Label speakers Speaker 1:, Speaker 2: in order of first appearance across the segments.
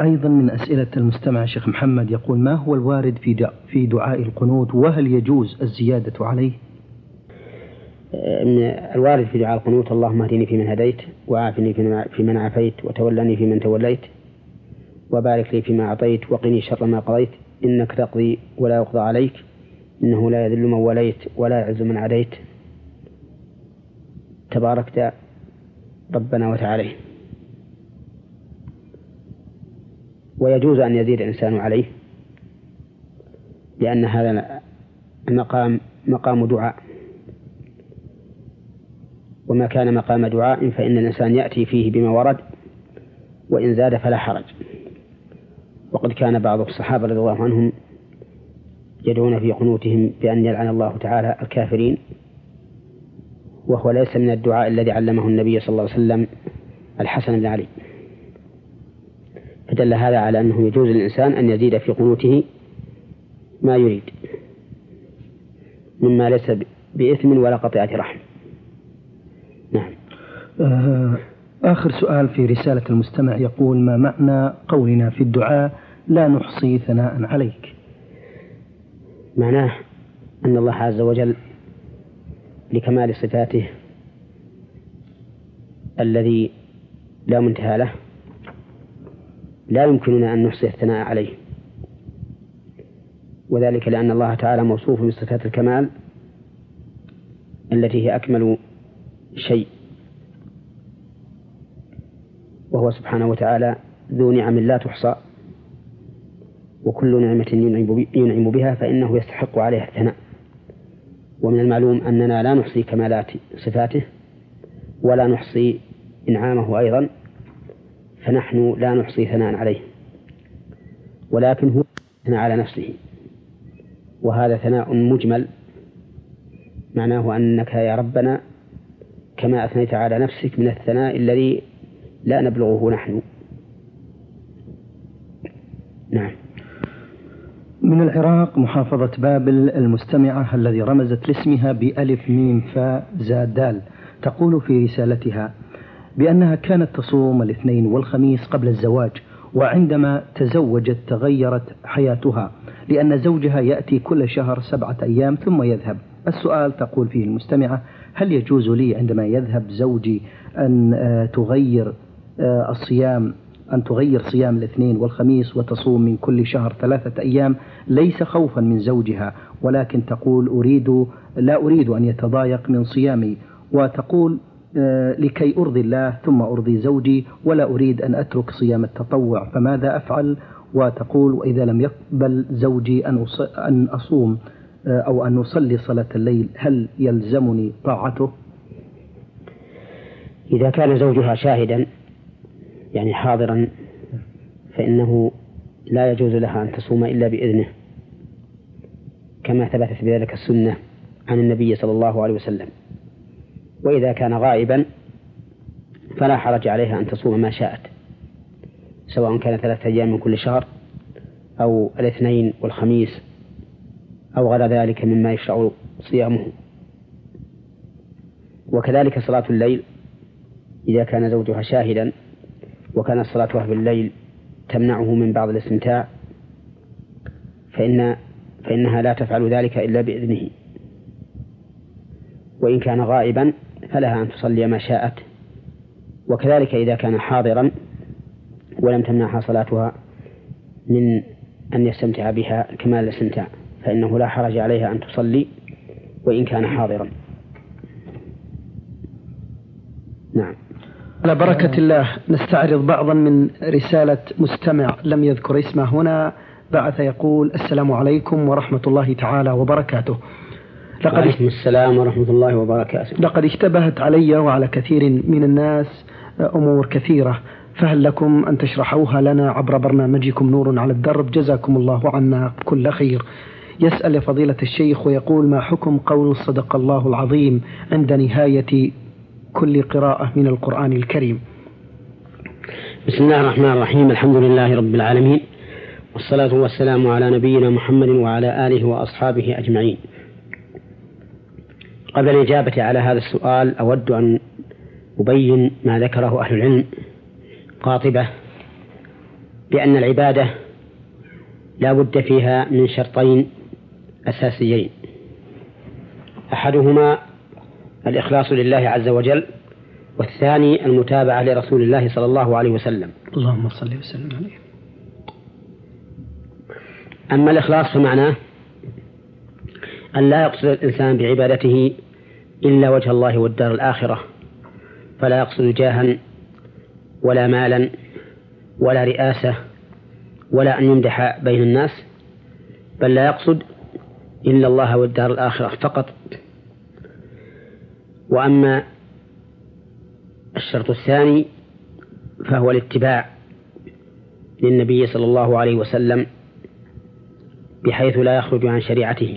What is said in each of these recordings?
Speaker 1: أيضا من أسئلة المستمع شيخ محمد يقول: ما هو الوارد في دعاء القنوت، وهل يجوز الزيادة عليه؟
Speaker 2: الوارد في دعاء القنوت: اللهم اهدني فيمن هديت، وعافني فيمن عافيت، وتولني فيمن توليت، وبارك لي فيما أعطيت، وقني شر ما قضيت، إنك تقضي ولا يقضى عليك، إنه لا يذل من وليت ولا يعز من عاديت، تباركت ربنا وتعالى. ويجوز أن يزيد الإنسان عليه، لأن هذا مقام دعاء، وما كان مقام دعاء فإن الإنسان يأتي فيه بما ورد، وإن زاد فلا حرج. وقد كان بعض الصحابة رضي الله عنهم يدعون في قنوتهم بأن يلعن الله تعالى الكافرين، وهو ليس من الدعاء الذي علمه النبي صلى الله عليه وسلم الحسن بن علي. فدل هذا على أنه يجوز للإنسان أن يزيد في قنوته ما يريد مما ليس بإثم ولا قطيعة رحم. نعم.
Speaker 1: آخر سؤال في رسالة المستمع يقول: ما معنى قولنا في الدعاء لا نحصي ثناء عليك؟
Speaker 2: معناه أن الله عز وجل لكمال صفاته الذي لا منتهى له لا يمكننا أن نحصي الثناء عليه، وذلك لأن الله تعالى موصوف بصفات الكمال التي هي أكمل شيء، وهو سبحانه وتعالى ذو نعم لا تحصى، وكل نعمة ينعم بها فإنه يستحق عليها الثناء. ومن المعلوم أننا لا نحصي كمالات صفاته ولا نحصي إنعامه أيضا، فنحن لا نحصي ثناء عليه، ولكن هو ثناء على نفسه، وهذا ثناء مجمل، معناه أنك يا ربنا كما أثنيت على نفسك من الثناء الذي لا نبلغه نحن. نعم.
Speaker 1: من العراق محافظة بابل المستمعة الذي رمزت لاسمها بألف ميم فاء زاد دال، تقول في رسالتها بأنها كانت تصوم الاثنين والخميس قبل الزواج، وعندما تزوجت تغيرت حياتها لأن زوجها يأتي كل شهر 7 أيام ثم يذهب. السؤال تقول فيه المستمعة: هل يجوز لي عندما يذهب زوجي أن تغير صيام الاثنين والخميس وتصوم من كل شهر 3 أيام، ليس خوفا من زوجها، ولكن تقول لا أريد أن يتضايق من صيامي، وتقول لكي أرضي الله ثم أرضي زوجي، ولا أريد أن أترك صيام التطوع، فماذا أفعل؟ وتقول: وإذا لم يقبل زوجي أن أصوم أو أن نصلي صلاة الليل، هل يلزمني طاعته؟
Speaker 2: إذا كان زوجها شاهدا يعني حاضرا فإنه لا يجوز لها أن تصوم إلا بإذنه، كما ثبتت بذلك السنة عن النبي صلى الله عليه وسلم. وإذا كان غائبا فلا حرج عليها أن تصوم ما شاءت، سواء كان 3 أيام من كل شهر أو الاثنين والخميس أو غير ذلك مما يشرع صيامه. وكذلك صلاة الليل إذا كان زوجها شاهدا وكانت صلاتها في الليل تمنعه من بعض الاستمتاع فإنها لا تفعل ذلك إلا بإذنه. وإن كان غائبا فلها أن تصلي ما شاءت. وكذلك إذا كان حاضرا ولم تمنعها صلاتها من أن يستمتع بها كمال الاستمتاع فإنه لا حرج عليها أن تصلي وإن كان حاضرا. نعم.
Speaker 1: على بركة الله نستعرض بعضا من رسالة مستمع لم يذكر اسمه هنا، بعث يقول: السلام عليكم ورحمة الله تعالى وبركاته.
Speaker 2: وعليكم السلام ورحمة الله وبركاته.
Speaker 1: لقد اشتبهت علي وعلى كثير من الناس أمور كثيرة، فهل لكم أن تشرحوها لنا عبر برنامجكم نور على الدرب؟ جزاكم الله عنا كل خير. يسأل فضيلة الشيخ ويقول: ما حكم قول صدق الله العظيم عند نهاية كل قراءة من القرآن الكريم؟
Speaker 2: بسم الله الرحمن الرحيم، الحمد لله رب العالمين، والصلاة والسلام على نبينا محمد وعلى آله وأصحابه أجمعين. قبل الإجابة على هذا السؤال أود أن أبين ما ذكره أهل العلم قاطبة بأن العبادة لا بد فيها من شرطين أساسيين، أحدهما الإخلاص لله عز وجل، والثاني المتابعة لرسول الله صلى الله عليه وسلم.
Speaker 1: اللهم صل وسلم عليه.
Speaker 2: أما الإخلاص فمعناه أن لا يقصد الإنسان بعبادته إلا وجه الله والدار الآخرة، فلا يقصد جاها ولا مالا ولا رئاسة ولا أن يمدح بين الناس، بل لا يقصد إلا الله والدار الآخرة فقط. وأما الشرط الثاني فهو الاتباع للنبي صلى الله عليه وسلم بحيث لا يخرج عن شريعته،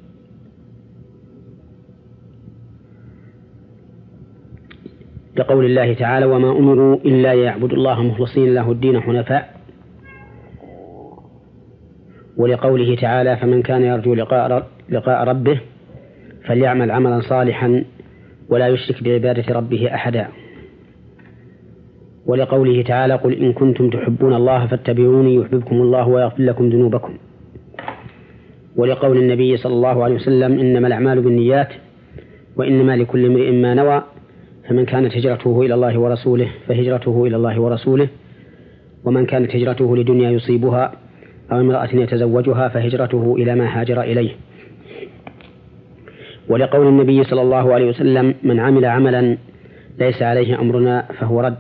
Speaker 2: لقول الله تعالى: وما أمروا إلا ليعبدوا الله مخلصين له الدين حنفاء، ولقوله تعالى: فمن كان يرجو لقاء ربه فليعمل عملا صالحا ولا يشرك بعبادة ربه أحدا، ولقوله تعالى: قل إن كنتم تحبون الله فاتبعوني يحببكم الله ويغفر لكم ذنوبكم، ولقول النبي صلى الله عليه وسلم: إنما الأعمال بالنيات وإنما لكل امرئ ما نوى، فمن كانت هجرته إلى الله ورسوله فهجرته إلى الله ورسوله، ومن كانت هجرته لدنيا يصيبها أو امرأة يتزوجها فهجرته إلى ما هاجر إليه. ولقول النبي صلى الله عليه وسلم: من عمل عملا ليس عليه أمرنا فهو رد.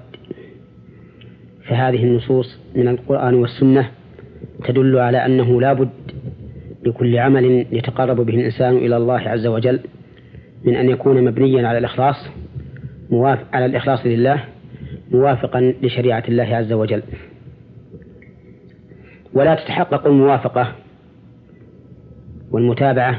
Speaker 2: فهذه النصوص من القرآن والسنة تدل على أنه لا بد لكل عمل يتقرب به الإنسان إلى الله عز وجل من أن يكون مبنيا على الإخلاص لله، موافقا لشريعة الله عز وجل. ولا تتحقق الموافقة والمتابعة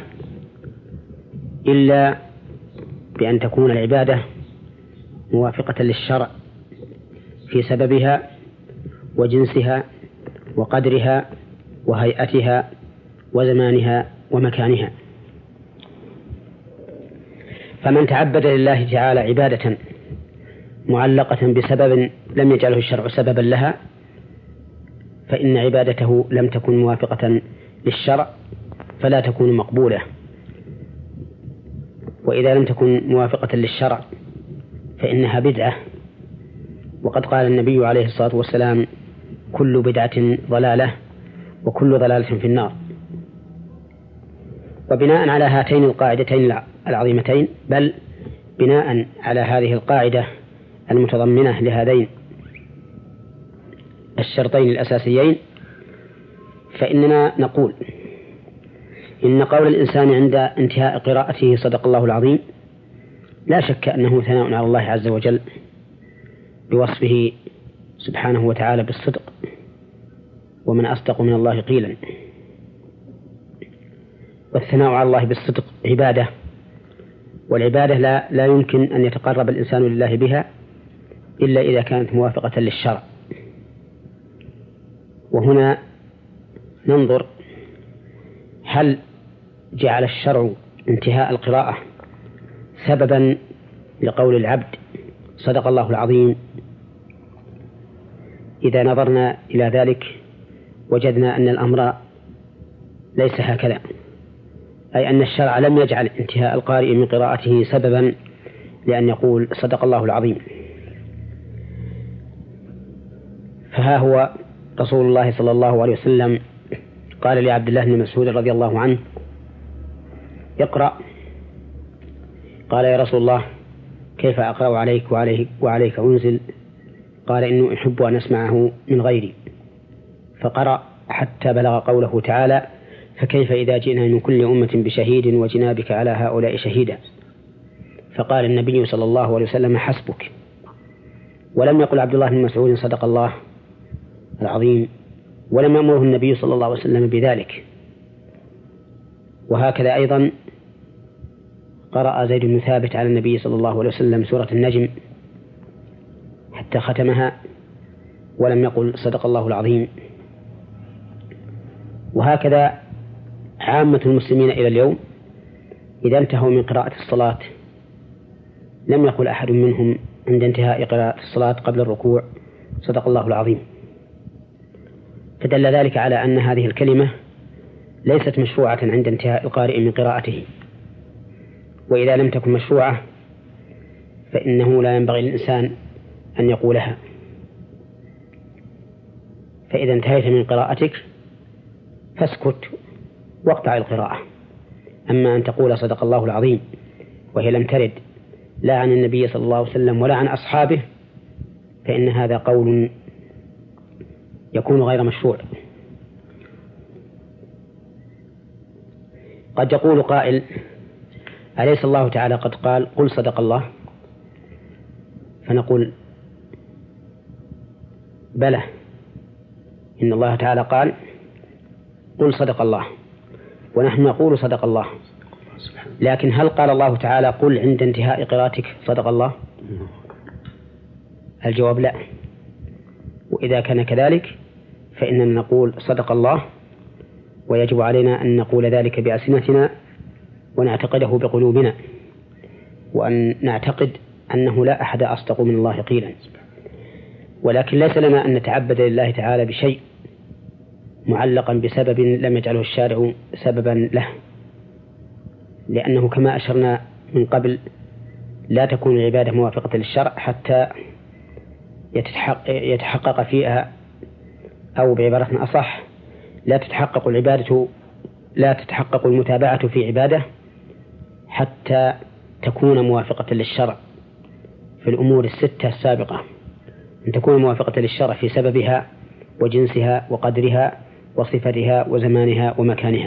Speaker 2: إلا بأن تكون العبادة موافقة للشرع في سببها وجنسها وقدرها وهيئتها وزمانها ومكانها. فمن تعبد لله تعالى عبادة معلقة بسبب لم يجعله الشرع سببا لها فإن عبادته لم تكن موافقة للشرع فلا تكون مقبولة. وإذا لم تكن موافقة للشرع فإنها بدعة، وقد قال النبي عليه الصلاة والسلام: كل بدعة ضلالة وكل ضلالة في النار. وبناء على هاتين القاعدتين العظيمتين، بل بناء على هذه القاعدة المتضمنة لهذين الشرطين الأساسيين، فإننا نقول إن قول الإنسان عند انتهاء قراءته صدق الله العظيم لا شك أنه ثناء على الله عز وجل بوصفه سبحانه وتعالى بالصدق، ومن أصدق من الله قيلا. والثناء على الله بالصدق عبادة، والعبادة لا يمكن أن يتقرب الإنسان لله بها إلا إذا كانت موافقة للشرع. وهنا ننظر هل جعل الشرع انتهاء القراءة سببا لقول العبد صدق الله العظيم. إذا نظرنا إلى ذلك وجدنا أن الأمر ليس هكذا، أي أن الشرع لم يجعل انتهاء القارئ من قراءته سببا لأن يقول صدق الله العظيم. فها هو رسول الله صلى الله عليه وسلم قال لعبد الله بن مسعود رضي الله عنه: اقرأ. قال: يا رسول الله كيف أقرأ عليك وعليك أنزل؟ قال: إنه أحب أن أسمعه من غيري. فقرأ حتى بلغ قوله تعالى: فكيف إذا جئنا من كل أمة بشهيد وجئنا بك على هؤلاء شهيدا. فقال النبي صلى الله عليه وسلم: حسبك. ولم يقل عبد الله بن مسعود صدق الله العظيم، ولم يأمره النبي صلى الله عليه وسلم بذلك. وهكذا أيضا قرأ زيد بن ثابت على النبي صلى الله عليه وسلم سورة النجم حتى ختمها ولم يقل صدق الله العظيم. وهكذا عامة المسلمين إلى اليوم إذا انتهوا من قراءة الصلاة لم يقل أحد منهم عند انتهاء قراءة الصلاة قبل الركوع صدق الله العظيم، فدل ذلك على أن هذه الكلمة ليست مشروعة عند انتهاء القارئ من قراءته، وإذا لم تكن مشروعة فإنه لا ينبغي للإنسان أن يقولها. فإذا انتهيت من قراءتك فاسكت واقطع القراءة. أما أن تقول صدق الله العظيم وهي لم ترد لا عن النبي صلى الله عليه وسلم ولا عن أصحابه فإن هذا قول يكون غير مشروع. قد يقول قائل: أليس الله تعالى قد قال قل صدق الله؟ فنقول: بلى، إن الله تعالى قال قل صدق الله، ونحن نقول صدق الله، لكن هل قال الله تعالى قل عند انتهاء قراءتك صدق الله؟ الجواب لا. وإذا كان كذلك فإننا نقول صدق الله، ويجب علينا أن نقول ذلك بألسنتنا ونعتقده بقلوبنا، وأن نعتقد أنه لا أحد أصدق من الله قيلا. ولكن ليس لنا أن نتعبد لله تعالى بشيء معلقا بسبب لم يجعله الشارع سببا له، لأنه كما أشرنا من قبل لا تكون العبادة موافقة للشرع حتى يتحقق فيها، أو بعبارة أصح لا تتحقق المتابعة في عبادة حتى تكون موافقة للشرع في الأمور الستة السابقة، أن تكون موافقة للشرع في سببها وجنسها وقدرها وصفتها وزمانها ومكانها.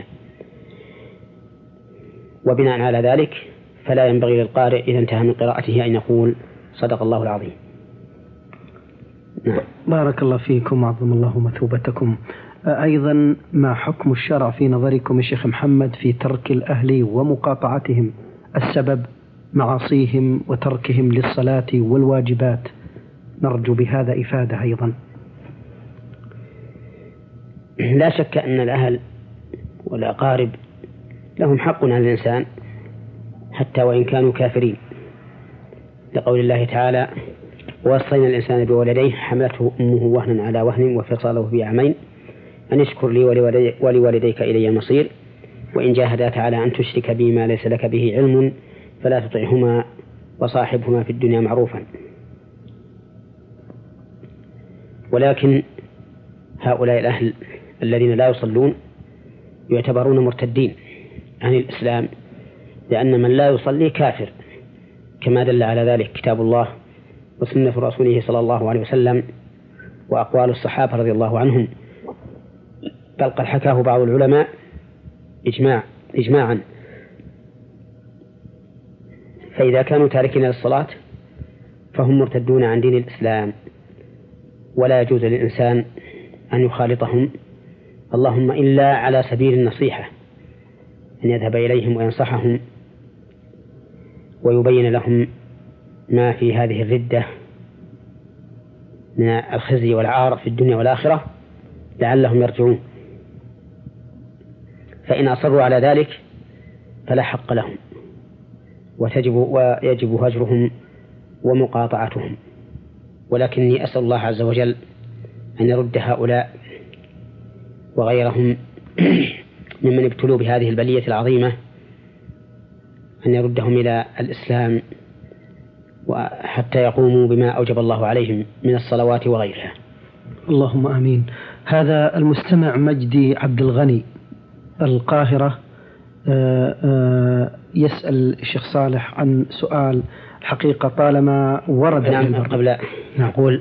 Speaker 2: وبناء على ذلك فلا ينبغي للقارئ إذا انتهى من قراءته أن يقول صدق الله العظيم.
Speaker 1: نعم. بارك الله فيكم وعظم الله مثوبتكم. أيضا ما حكم الشرع في نظركم يا شيخ محمد في ترك الأهل ومقاطعتهم السبب معاصيهم وتركهم للصلاة والواجبات؟ نرجو بهذا إفادة أيضا.
Speaker 2: لا شك أن الأهل والأقارب لهم حق على الإنسان حتى وإن كانوا كافرين، لقول الله تعالى: ووصينا الإنسان بولديه حملته أمه وهنا على وهن وفصاله في عامين أن اشكر لي ولوالديك إلي المصير وإن جاهداك على أن تشرك بي ما ليس لك به علم فلا تطعهما وصاحبهما في الدنيا معروفا. ولكن هؤلاء الأهل الذين لا يصلون يعتبرون مرتدين عن الإسلام، لأن من لا يصلي كافر، كما دل على ذلك كتاب الله وسنة رسوله صلى الله عليه وسلم وأقوال الصحابة رضي الله عنهم، بل قد حكاه بعض العلماء إجماعا. فإذا كانوا تاركين للصلاة فهم مرتدون عن دين الإسلام، ولا يجوز للإنسان أن يخالطهم، اللهم إلا على سبيل النصيحة، أن يذهب إليهم وينصحهم ويبين لهم ما في هذه الردة من الخزي والعار في الدنيا والآخرة لعلهم يرجعون. فإن أصروا على ذلك فلا حق لهم، ويجب هجرهم ومقاطعتهم. ولكني أسأل الله عز وجل أن يرد هؤلاء وغيرهم ممن ابتلوا بهذه البلية العظيمة، أن يردهم إلى الإسلام وحتى يقوموا بما أوجب الله عليهم من الصلوات وغيرها.
Speaker 1: اللهم آمين. هذا المستمع مجدي عبد الغني القاهرة يسأل الشيخ صالح عن سؤال الحقيقة طالما ورد.
Speaker 2: قبل نقول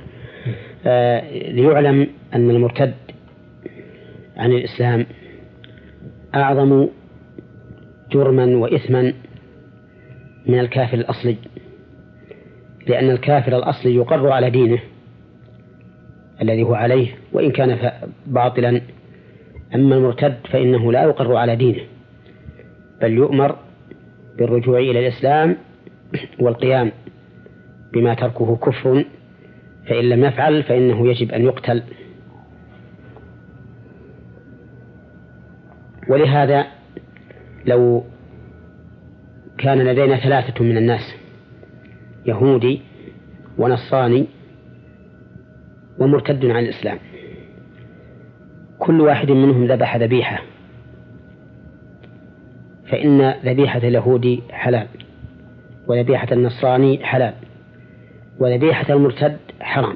Speaker 2: ليعلم أن المرتد عن الإسلام أعظم جرما وإثما من الكافر الأصلي، لأن الكافر الأصلي يقر على دينه الذي هو عليه وإن كان باطلا، أما المرتد فإنه لا يقر على دينه، بل يؤمر بالرجوع إلى الإسلام والقيام بما تركه كفر، فإن لم يفعل فإنه يجب أن يقتل. ولهذا لو كان لدينا 3 من الناس، يهودي ونصراني ومرتد عن الإسلام، كل واحد منهم ذبح ذبيحة، فإن ذبيحة اليهودي حلال، وذبيحة النصراني حلال، وذبيحة المرتد حرام.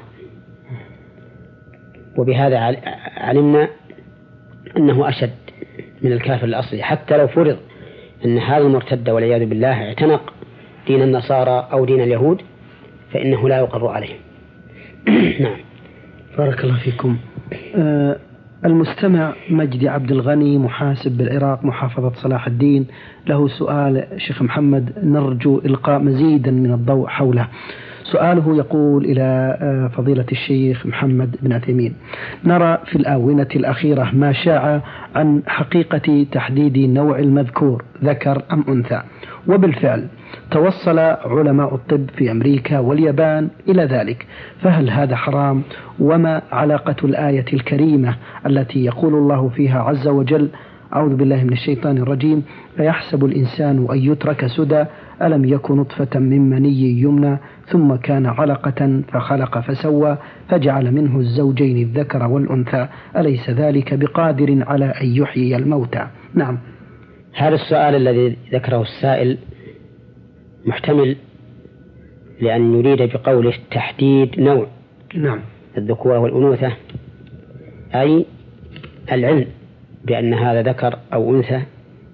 Speaker 2: وبهذا علمنا أنه أشد من الكافر الأصلي، حتى لو فرض أن هذا المرتد والعياذ بالله اعتنق دين النصارى أو دين اليهود فإنه لا يقر عليه. نعم.
Speaker 1: بارك الله فيكم. المستمع مجدي عبد الغني محاسب بالعراق محافظة صلاح الدين له سؤال شيخ محمد نرجو إلقاء مزيدا من الضوء حوله. سؤاله يقول إلى فضيلة الشيخ محمد بن عثيمين: نرى في الآونة الأخيرة ما شاع عن حقيقة تحديد نوع المذكور ذكر أم أنثى، وبالفعل توصل علماء الطب في أمريكا واليابان إلى ذلك، فهل هذا حرام؟ وما علاقة الآية الكريمة التي يقول الله فيها عز وجل: أعوذ بالله من الشيطان الرجيم، فيحسب الإنسان أن يترك سدى ألم يكن نطفة من مني يمنى ثم كان علقة فخلق فسوى فجعل منه الزوجين الذكر والأنثى أليس ذلك بقادر على أن يحيي الموتى؟ نعم.
Speaker 2: هذا السؤال الذي ذكره السائل محتمل، لأن يريد بقوله تحديد نوع
Speaker 1: نعم
Speaker 2: الذكورة والأنوثة، أي العلم بأن هذا ذكر أو أنثى،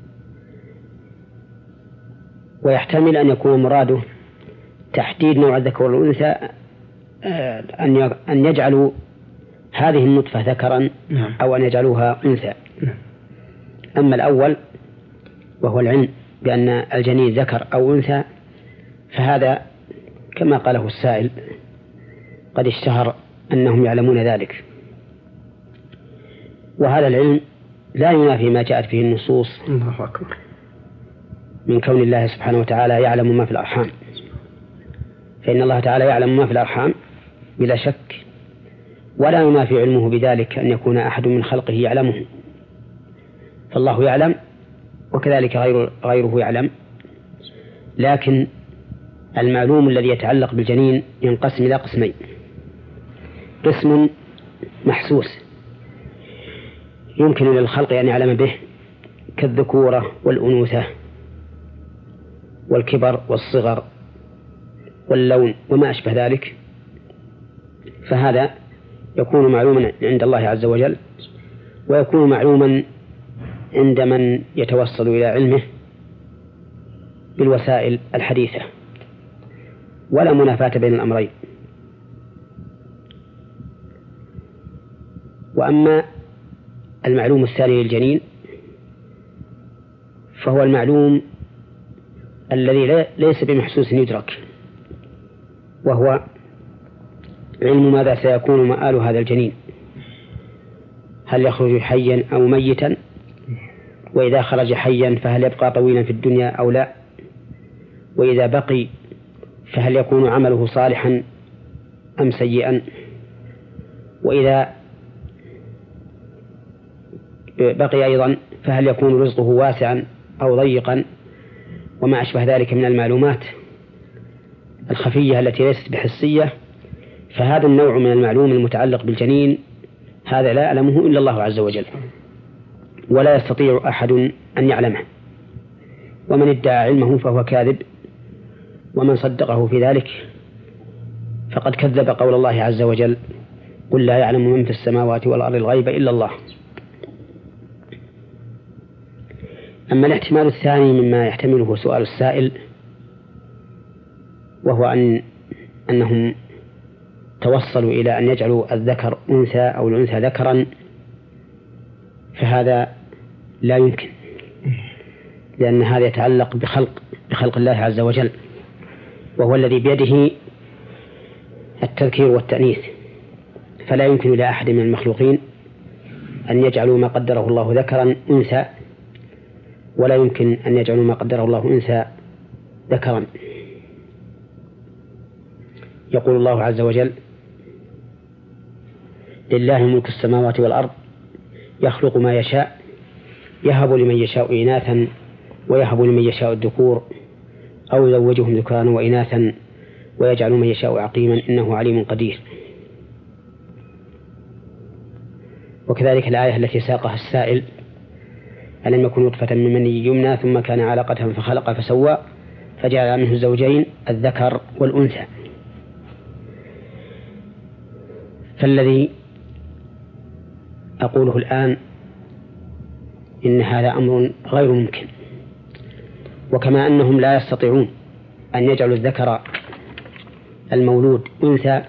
Speaker 2: ويحتمل أن يكون مراده تحديد نوع الذكر والأنثى أن يجعلوا هذه النطفة ذكرا أو أن يجعلوها أنثى. أما الأول وهو العلم بأن الجنين ذكر أو أنثى فهذا كما قاله السائل قد اشتهر أنهم يعلمون ذلك، وهذا العلم لا ينافي ما جاءت فيه النصوص من كون الله سبحانه وتعالى يعلم ما في الأرحام، فإن الله تعالى يعلم ما في الأرحام بلا شك، ولا ينافي علمه بذلك أن يكون أحد من خلقه يعلمه، فالله يعلم وكذلك غيره يعلم. لكن المعلوم الذي يتعلق بالجنين ينقسم إلى قسمين: قسم محسوس يمكن للخلق أن يعلم به كالذكورة والأنوثة والكبر والصغر واللون وما أشبه ذلك، فهذا يكون معلوما عند الله عز وجل، ويكون معلوما عند من يتوصل إلى علمه بالوسائل الحديثة، ولا منافاة بين الأمرين. وأما المعلوم الثاني للجنين فهو المعلوم الذي ليس بمحسوس يدرك، وهو علم ماذا سيكون مآل هذا الجنين، هل يخرج حيا أو ميتا، وإذا خرج حيا فهل يبقى طويلا في الدنيا أو لا، وإذا بقي فهل يكون عمله صالحا أم سيئا، وإذا بقي أيضا فهل يكون رزقه واسعا أو ضيقا، وما أشبه ذلك من المعلومات الخفية التي ليست بحسية. فهذا النوع من المعلوم المتعلق بالجنين هذا لا يعلمه إلا الله عز وجل، ولا يستطيع أحد أن يعلمه، ومن ادعى علمه فهو كاذب، ومن صدقه في ذلك فقد كذب قول الله عز وجل: قل لا يعلم من في السماوات والأرض الغيب إلا الله. أما الاحتمال الثاني مما يحتمله سؤال السائل، وهو أنهم توصلوا إلى أن يجعلوا الذكر أنثى أو الأنثى ذكرا، فهذا لا يمكن، لأن هذا يتعلق بخلق الله عز وجل، وهو الذي بيده التذكير والتأنيث، فلا يمكن لأحد من المخلوقين أن يجعلوا ما قدره الله ذكرا أنثى، ولا يمكن أن يجعلوا ما قدره الله أنثى ذكرا. يقول الله عز وجل: لله ملك السماوات والأرض يخلق ما يشاء يهب لمن يشاء إناثا ويهب لمن يشاء الذكور أو يزوجهم ذكرانا وإناثا ويجعل من يشاء عقيما إنه عليم قدير. وكذلك الآية التي ساقها السائل: ألم يكن نطفة من مني يمنى ثم كان علقة فخلق فسوى فجعل منه الزوجين الذكر والأنثى. فالذي أقوله الآن إن هذا أمر غير ممكن، وكما أنهم لا يستطيعون أن يجعلوا الذكر المولود أنثى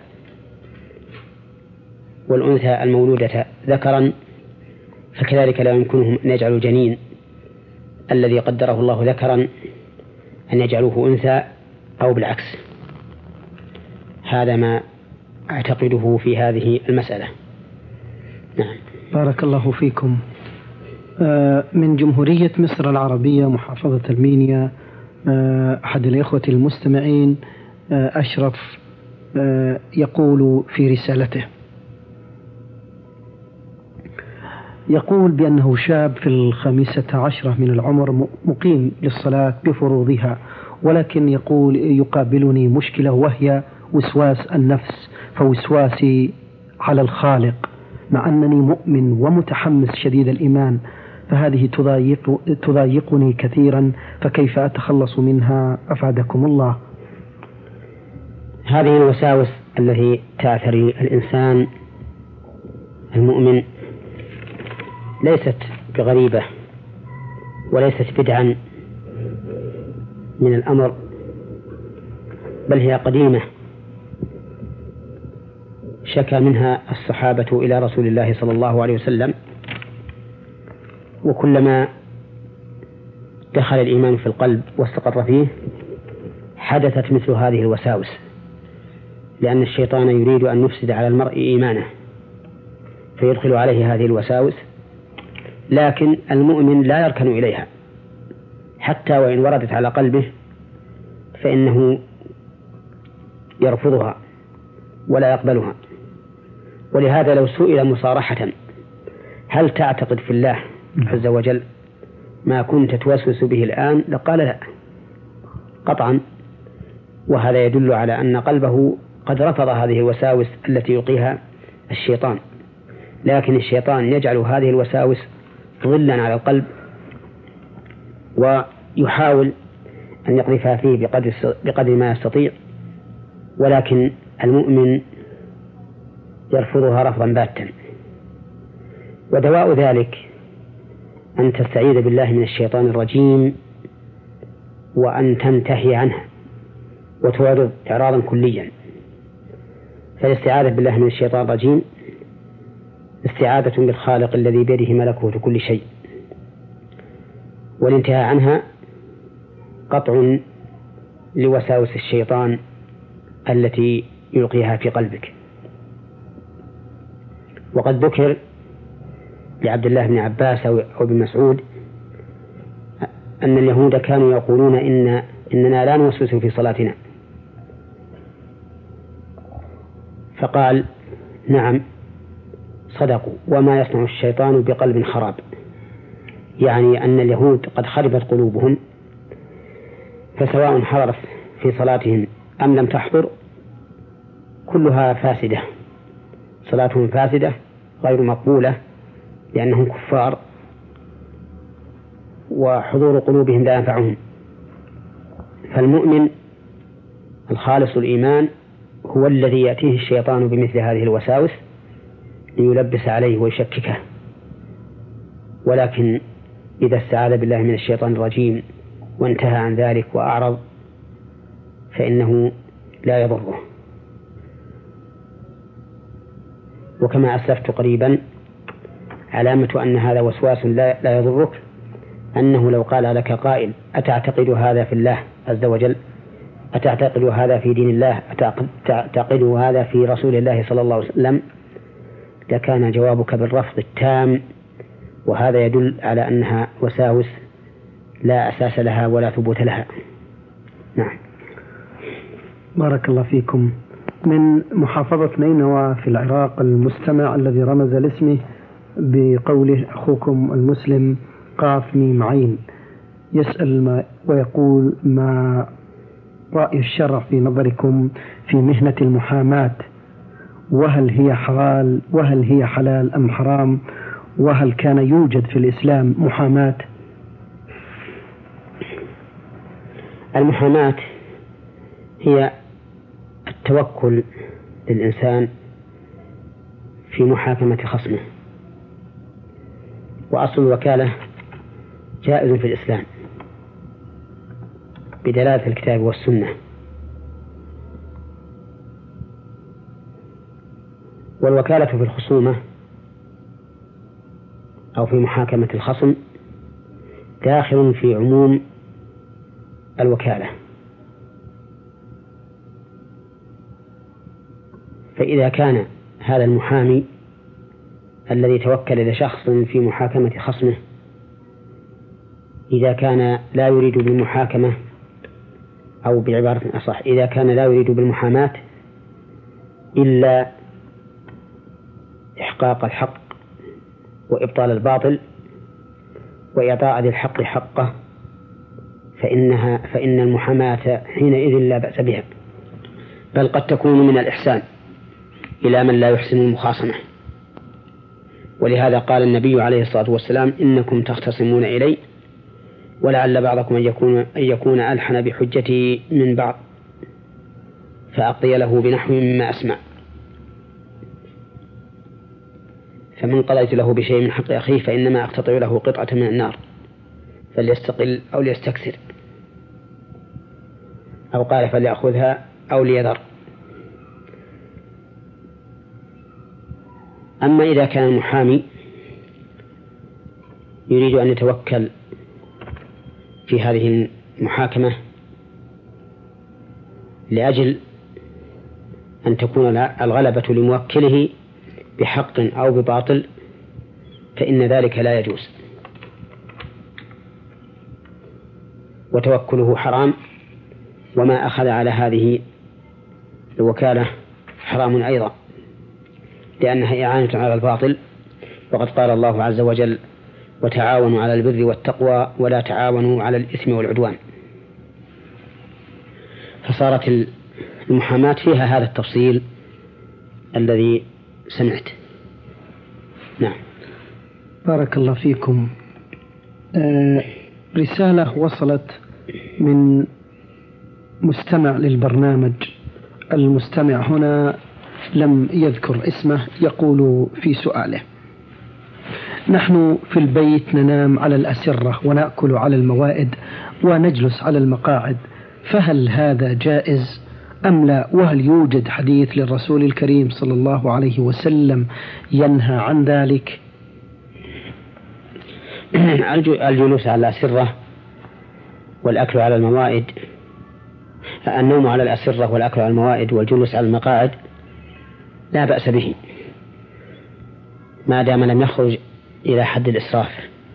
Speaker 2: والأنثى المولودة ذكرا، فكذلك لا يمكنهم أن يجعلوا الجنين الذي قدره الله ذكرا أن يجعلوه أنثى أو بالعكس. هذا ما أعتقده في هذه المسألة. نعم.
Speaker 1: بارك الله فيكم. من جمهورية مصر العربية محافظة المينيا، أحد الإخوة المستمعين أشرف يقول في رسالته، يقول بأنه شاب في 15 من العمر مقيم للصلاة بفروضها، ولكن يقول يقابلني مشكلة وهي وسواس النفس، فوسواسي على الخالق مع أنني مؤمن ومتحمس شديد الإيمان، فهذه تضايقني كثيرا، فكيف أتخلص منها أفادكم الله؟
Speaker 2: هذه الوساوس التي تعثري الإنسان المؤمن ليست بغريبة وليست بدعا من الأمر، بل هي قديمة شكى منها الصحابة إلى رسول الله صلى الله عليه وسلم، وكلما دخل الإيمان في القلب واستقر فيه حدثت مثل هذه الوساوس، لأن الشيطان يريد أن يفسد على المرء إيمانه فيدخل عليه هذه الوساوس، لكن المؤمن لا يركن إليها حتى وإن وردت على قلبه فإنه يرفضها ولا يقبلها. ولهذا لو سئل مصارحة: هل تعتقد في الله عز وجل ما كنت توسوس به الآن؟ لقال لا قطعا، وهذا يدل على أن قلبه قد رفض هذه الوساوس التي يلقيها الشيطان، لكن الشيطان يجعل هذه الوساوس ظلا على القلب ويحاول أن يقذفها فيه بقدر ما يستطيع، ولكن المؤمن يرفضها رفضا باتا. ودواء ذلك أن تستعيذ بالله من الشيطان الرجيم وأن تنتهي عنه وتعرض إعراضا كليا. فالاستعاذة بالله من الشيطان الرجيم استعاذة بالخالق الذي بيده ملكوت كل شيء، والانتهاء عنها قطع لوساوس الشيطان التي يلقيها في قلبك. وقد ذكر لعبد الله بن عباس أو ابن مسعود أن اليهود كانوا يقولون إننا لا نوسوس في صلاتنا، فقال: نعم صدقوا، وما يصنع الشيطان بقلب خراب، يعني أن اليهود قد خربت قلوبهم، فسواء حضرت في صلاتهم أم لم تحضر كلها فاسدة، صلاتهم فاسدة غير مقبولة لأنهم كفار وحضور قلوبهم لا ينفعهم. فالمؤمن الخالص الإيمان هو الذي يأتيه الشيطان بمثل هذه الوساوس ليلبس عليه ويشككه، ولكن إذا استعاذ بالله من الشيطان الرجيم وانتهى عن ذلك وأعرض فإنه لا يضره. وكما أسلفت قريبا علامة أن هذا وسواس لا يضرك أنه لو قال لك قائل: أتعتقد هذا في الله عز وجل؟ أتعتقد هذا في دين الله؟ أتعتقد هذا في رسول الله صلى الله عليه وسلم؟ لكان جوابك بالرفض التام، وهذا يدل على أنها وساوس لا أساس لها ولا ثبوت لها. نعم.
Speaker 1: بارك الله فيكم. من محافظة نينوى في العراق المستمع الذي رمز لاسمه بقوله أخوكم المسلم قاف ميم عين يسأل ويقول: ما رأي الشرع في نظركم في مهنة المحاماة، وهل هي حلال وهل هي حلال أم حرام؟ وهل كان يوجد في الإسلام محاماة؟
Speaker 2: المحاماة هي التوكل للإنسان في محاكمة خصمه، وأصل الوكالة جائز في الإسلام بدلالة الكتاب والسنة. والوكالة في الخصومة أو في محاكمة الخصم داخل في عموم الوكالة، فإذا كان هذا المحامي الذي توكل لشخص في محاكمة خصمه إذا كان لا يريد بالمحاكمة، أو بعبارة أصح إذا كان لا يريد بالمحاماة إلا إحقاق الحق وإبطال الباطل وإعطاء ذي الحق حقه، فإن المحاماة حينئذ لا بأس بها، بل قد تكون من الإحسان إلى من لا يحسن المخاصمة. ولهذا قال النبي عليه الصلاة والسلام: إنكم تختصمون إلي ولعل بعضكم أن يكون ألحن بحجتي من بعض فأقضي له بنحو مما أسمع. فمن قضيت له بشيء من حق أخيه فإنما أقتطع له قطعة من النار فليستقل أو ليستكثر، أو قال فليأخذها أو ليذر. أما إذا كان المحامي يريد أن يتوكل في هذه المحاكمة لأجل أن تكون الغلبة لموكله بحق أو بباطل فإن ذلك لا يجوز، وتوكله حرام، وما أخذ على هذه الوكالة حرام أيضا، لأنها إعانة على الباطل، وقد قال الله عز وجل: وتعاونوا على البر والتقوى ولا تعاونوا على الإثم والعدوان. فصارت المحاماة فيها هذا التفصيل الذي سمعت. نعم.
Speaker 1: بارك الله فيكم. رسالة وصلت من مستمع للبرنامج. المستمع هنا لم يذكر اسمه، يقول في سؤاله: نحن في البيت ننام على الأسرة ونأكل على الموائد ونجلس على المقاعد، فهل هذا جائز أم لا؟ وهل يوجد حديث للرسول الكريم صلى الله عليه وسلم ينهى عن ذلك؟
Speaker 2: الجلوس على الأسرة والأكل على الموائد، النوم على الأسرة والأكل على الموائد والجلوس على المقاعد لا بأس به ما دام لم يخرج إلى حد الإسراف،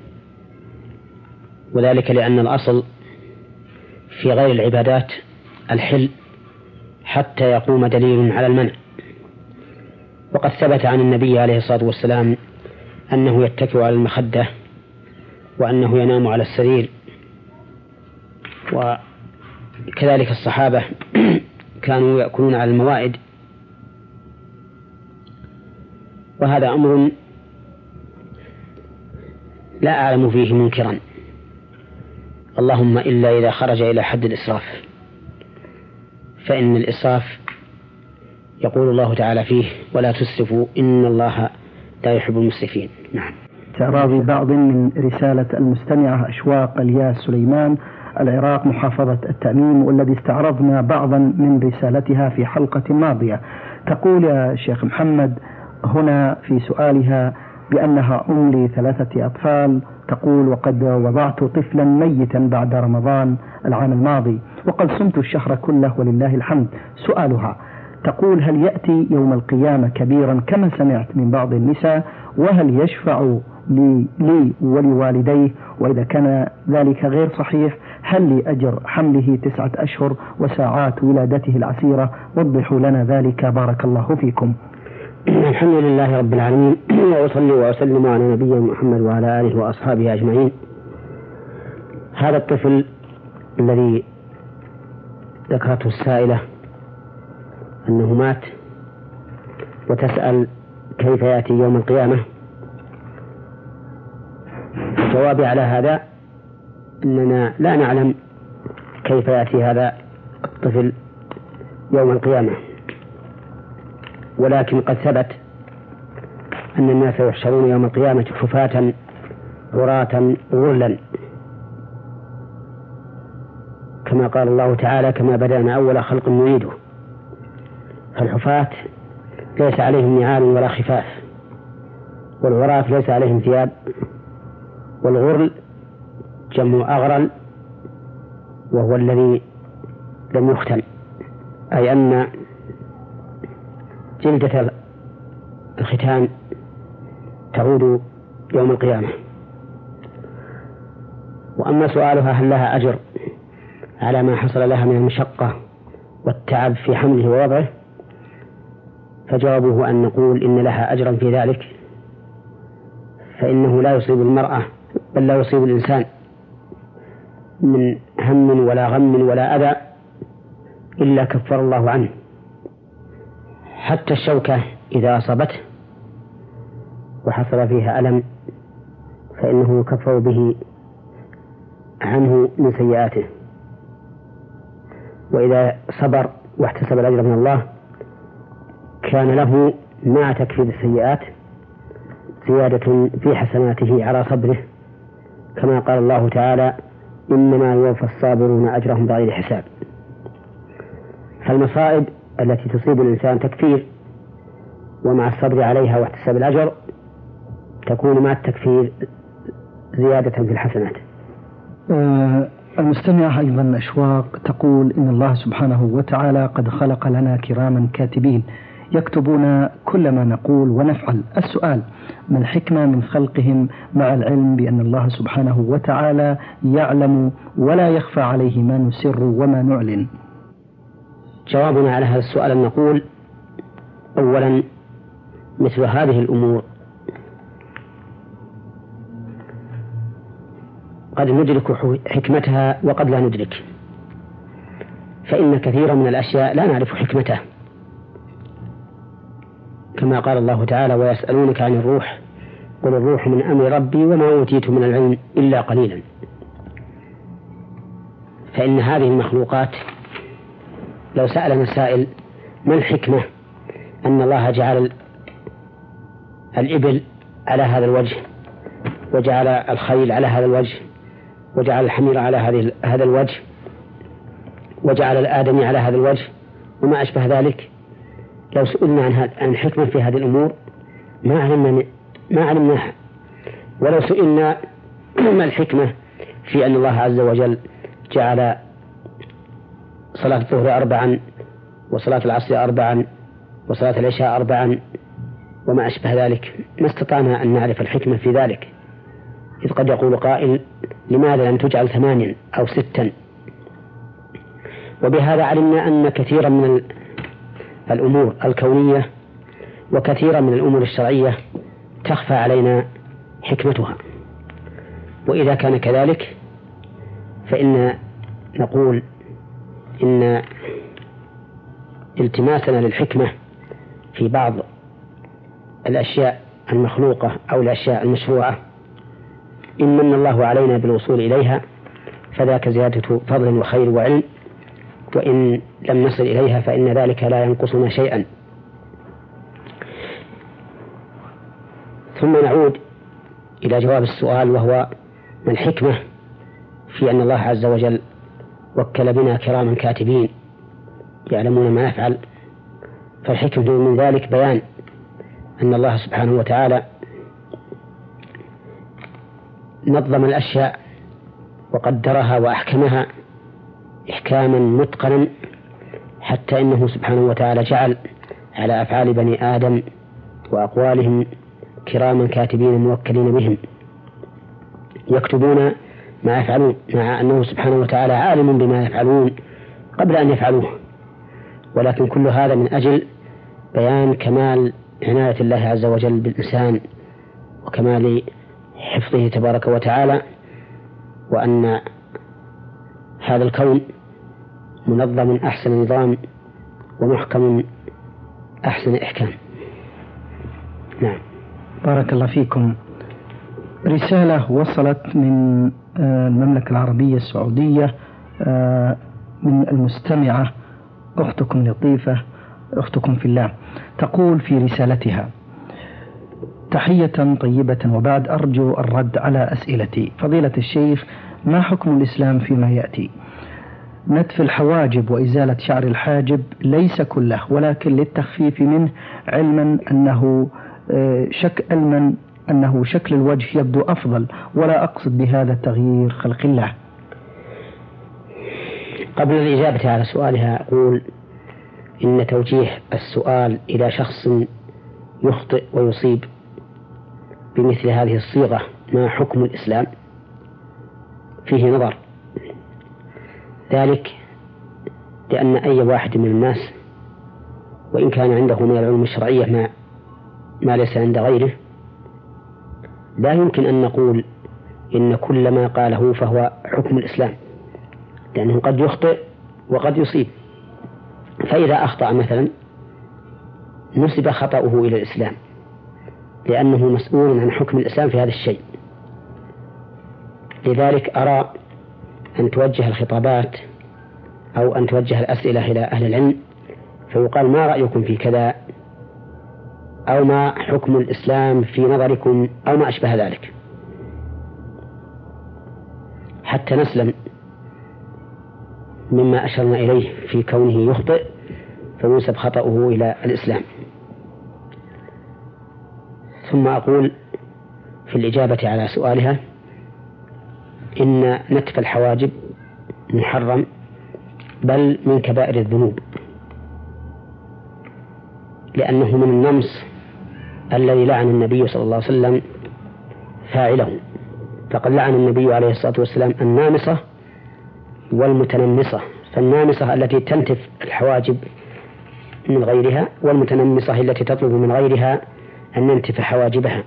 Speaker 2: وذلك لأن الأصل في غير العبادات الحل حتى يقوم دليل على المنع. وقد ثبت عن النبي عليه الصلاة والسلام أنه يتكئ على المخدة وأنه ينام على السرير، وكذلك الصحابة كانوا يأكلون على الموائد، وهذا أمر لا أعلم فيه منكرا، اللهم إلا إذا خرج إلى حد الإسراف، فإن الإسراف يقول الله تعالى فيه: ولا تسرفوا إن الله لا يحب المسرفين. نعم.
Speaker 1: تعرض بعض من رسالة المستمعة أشواق الياس سليمان، العراق، محافظة التأميم، والذي استعرضنا بعضا من رسالتها في حلقة ماضية. تقول يا شيخ محمد هنا في سؤالها بأنها أم ل3 أطفال، تقول: وقد وضعت طفلا ميتا بعد رمضان العام الماضي، وقد صمت الشهر كله ولله الحمد. سؤالها تقول: هل يأتي يوم القيامة كبيرا كما سمعت من بعض النساء؟ وهل يشفع لي ولوالديه؟ وإذا كان ذلك غير صحيح هل لي أجر حمله 9 أشهر وساعات ولادته العسيرة؟ وضحوا لنا ذلك بارك الله فيكم.
Speaker 2: الحمد لله رب العالمين، وأصلي وأسلم على نبينا محمد وعلى آله وأصحابه أجمعين. هذا الطفل الذي ذكرته السائلة أنه مات وتسأل كيف يأتي يوم القيامة. جوابي على هذا أننا لا نعلم كيف يأتي هذا الطفل يوم القيامة، ولكن قد ثبت أن الناس يحشرون يوم القيامة حفاة عراة غرلا، كما قال الله تعالى: كما بدأنا أول خلق نعيده. فالحفاة ليس عليهم نعال ولا خفاف، والعراة ليس عليهم ثياب، والغرل جمع أغرل وهو الذي لم يختن، أي أن جلدة الختان تعود يوم القيامة. وأما سؤالها هل لها أجر على ما حصل لها من المشقة والتعب في حمله ووضعه، فجوابه أن نقول إن لها أجرا في ذلك، فإنه لا يصيب المرأة بل لا يصيب الإنسان من هم ولا غم ولا أذى إلا كفر الله عنه، حتى الشوكة إذا أصابته وحصل فيها ألم فإنه يكفر به عنه من سيئاته. وإذا صبر واحتسب الأجر من الله كان له مع تكفير السيئات زيادة في حسناته على صبره، كما قال الله تعالى: إنما يوفى الصابرون أجرهم بغير حساب. فالمصائب التي تصيب الإنسان تكفير، ومع الصبر عليها واحتساب الأجر تكون مع التكفير زيادة في الحسنات.
Speaker 1: المستمعة أيضا أشواق تقول إن الله سبحانه وتعالى قد خلق لنا كراما كاتبين يكتبون كل ما نقول ونفعل. السؤال: ما الحكمة من خلقهم مع العلم بأن الله سبحانه وتعالى يعلم ولا يخفى عليه ما نسر وما نعلن؟
Speaker 2: جوابنا على هذا السؤال أن نقول: أولا، مثل هذه الأمور قد ندرك حكمتها وقد لا ندرك، فإن كثيرا من الأشياء لا نعرف حكمته، كما قال الله تعالى: ويسألونك عن الروح قل الروح من أمر ربي وما أوتيت من العلم إلا قليلا. فإن هذه المخلوقات لو سألنا سائل ما الحكمة أن الله جعل الإبل على هذا الوجه، وجعل الخيل على هذا الوجه، وجعل الحمير على هذا الوجه، وجعل الآدمي على هذا الوجه وما أشبه ذلك، لو سئلنا عن الحكمة في هذه الأمور ما علمناها. ولو سئلنا ما الحكمة في أن الله عز وجل جعل صلاة الظهر 4 وصلاة العصر 4 وصلاة العشاء 4 وما أشبه ذلك، ما استطعنا أن نعرف الحكمة في ذلك، إذ قد يقول قائل: لماذا لم تجعل 8 أو 6؟ وبهذا علمنا أن كثيرا من الأمور الكونية وكثيرا من الأمور الشرعية تخفى علينا حكمتها. وإذا كان كذلك فإن نقول إن التماسنا للحكمة في بعض الأشياء المخلوقة أو الأشياء المشروعة إن من الله علينا بالوصول إليها فذاك زيادة فضل وخير وعلم، وإن لم نصل إليها فإن ذلك لا ينقصنا شيئا. ثم نعود إلى جواب السؤال، وهو ما الحكمة في أن الله عز وجل وكل بنا كراما كاتبين يعلمون ما نفعل. فالحكمة من ذلك بيان أن الله سبحانه وتعالى نظم الأشياء وقدرها وأحكمها إحكاما متقنا، حتى إنه سبحانه وتعالى جعل على أفعال بني آدم وأقوالهم كراما كاتبين موكلين بهم يكتبون ما يفعلون، مع أنه سبحانه وتعالى عالم بما يفعلون قبل أن يفعلوه. ولكن كل هذا من أجل بيان كمال عناية الله عز وجل بالإنسان وكمال حفظه تبارك وتعالى، وأن هذا الكون منظم أحسن نظام ومحكم أحسن إحكام. نعم.
Speaker 1: بارك الله فيكم. رسالة وصلت من المملكة العربية السعودية من المستمعة أختكم لطيفة، أختكم في الله، تقول في رسالتها: تحية طيبة وبعد، أرجو الرد على أسئلتي. فضيلة الشيخ، ما حكم الإسلام فيما يأتي؟ نتف الحواجب وإزالة شعر الحاجب ليس كله، ولكن للتخفيف منه، علما أنه شكل الوجه يبدو أفضل، ولا أقصد بهذا تغيير خلق الله.
Speaker 2: قبل الإجابة على سؤالها أقول إن توجيه السؤال إلى شخص يخطئ ويصيب بمثل هذه الصيغة ما حكم الإسلام فيه نظر، ذلك لأن أي واحد من الناس وإن كان عنده من العلوم الشرعية ما ليس عند غيره، لا يمكن أن نقول إن كل ما قاله فهو حكم الإسلام، لأنه قد يخطئ وقد يصيب. فإذا أخطأ مثلا نسب خطأه إلى الإسلام، لأنه مسؤول عن حكم الإسلام في هذا الشيء. لذلك أرى أن توجه الخطابات أو أن توجه الأسئلة إلى أهل العلم، فيقال: ما رأيكم في كذا، أو ما حكم الإسلام في نظركم، أو ما أشبه ذلك، حتى نسلم مما أشرنا إليه في كونه يخطئ فينسب خطأه إلى الإسلام. ثم أقول في الإجابة على سؤالها إن نتف الحواجب محرم، بل من كبائر الذنوب، لأنه من النمص الذي لعن النبي صلى الله عليه وسلم فاعله. فقد لعن النبي عليه الصلاة والسلام النامصة والمتنمصة، فالنامصة التي تنتف الحواجب من غيرها، والمتنمصة التي تطلب من غيرها أن ننتف حواجبها.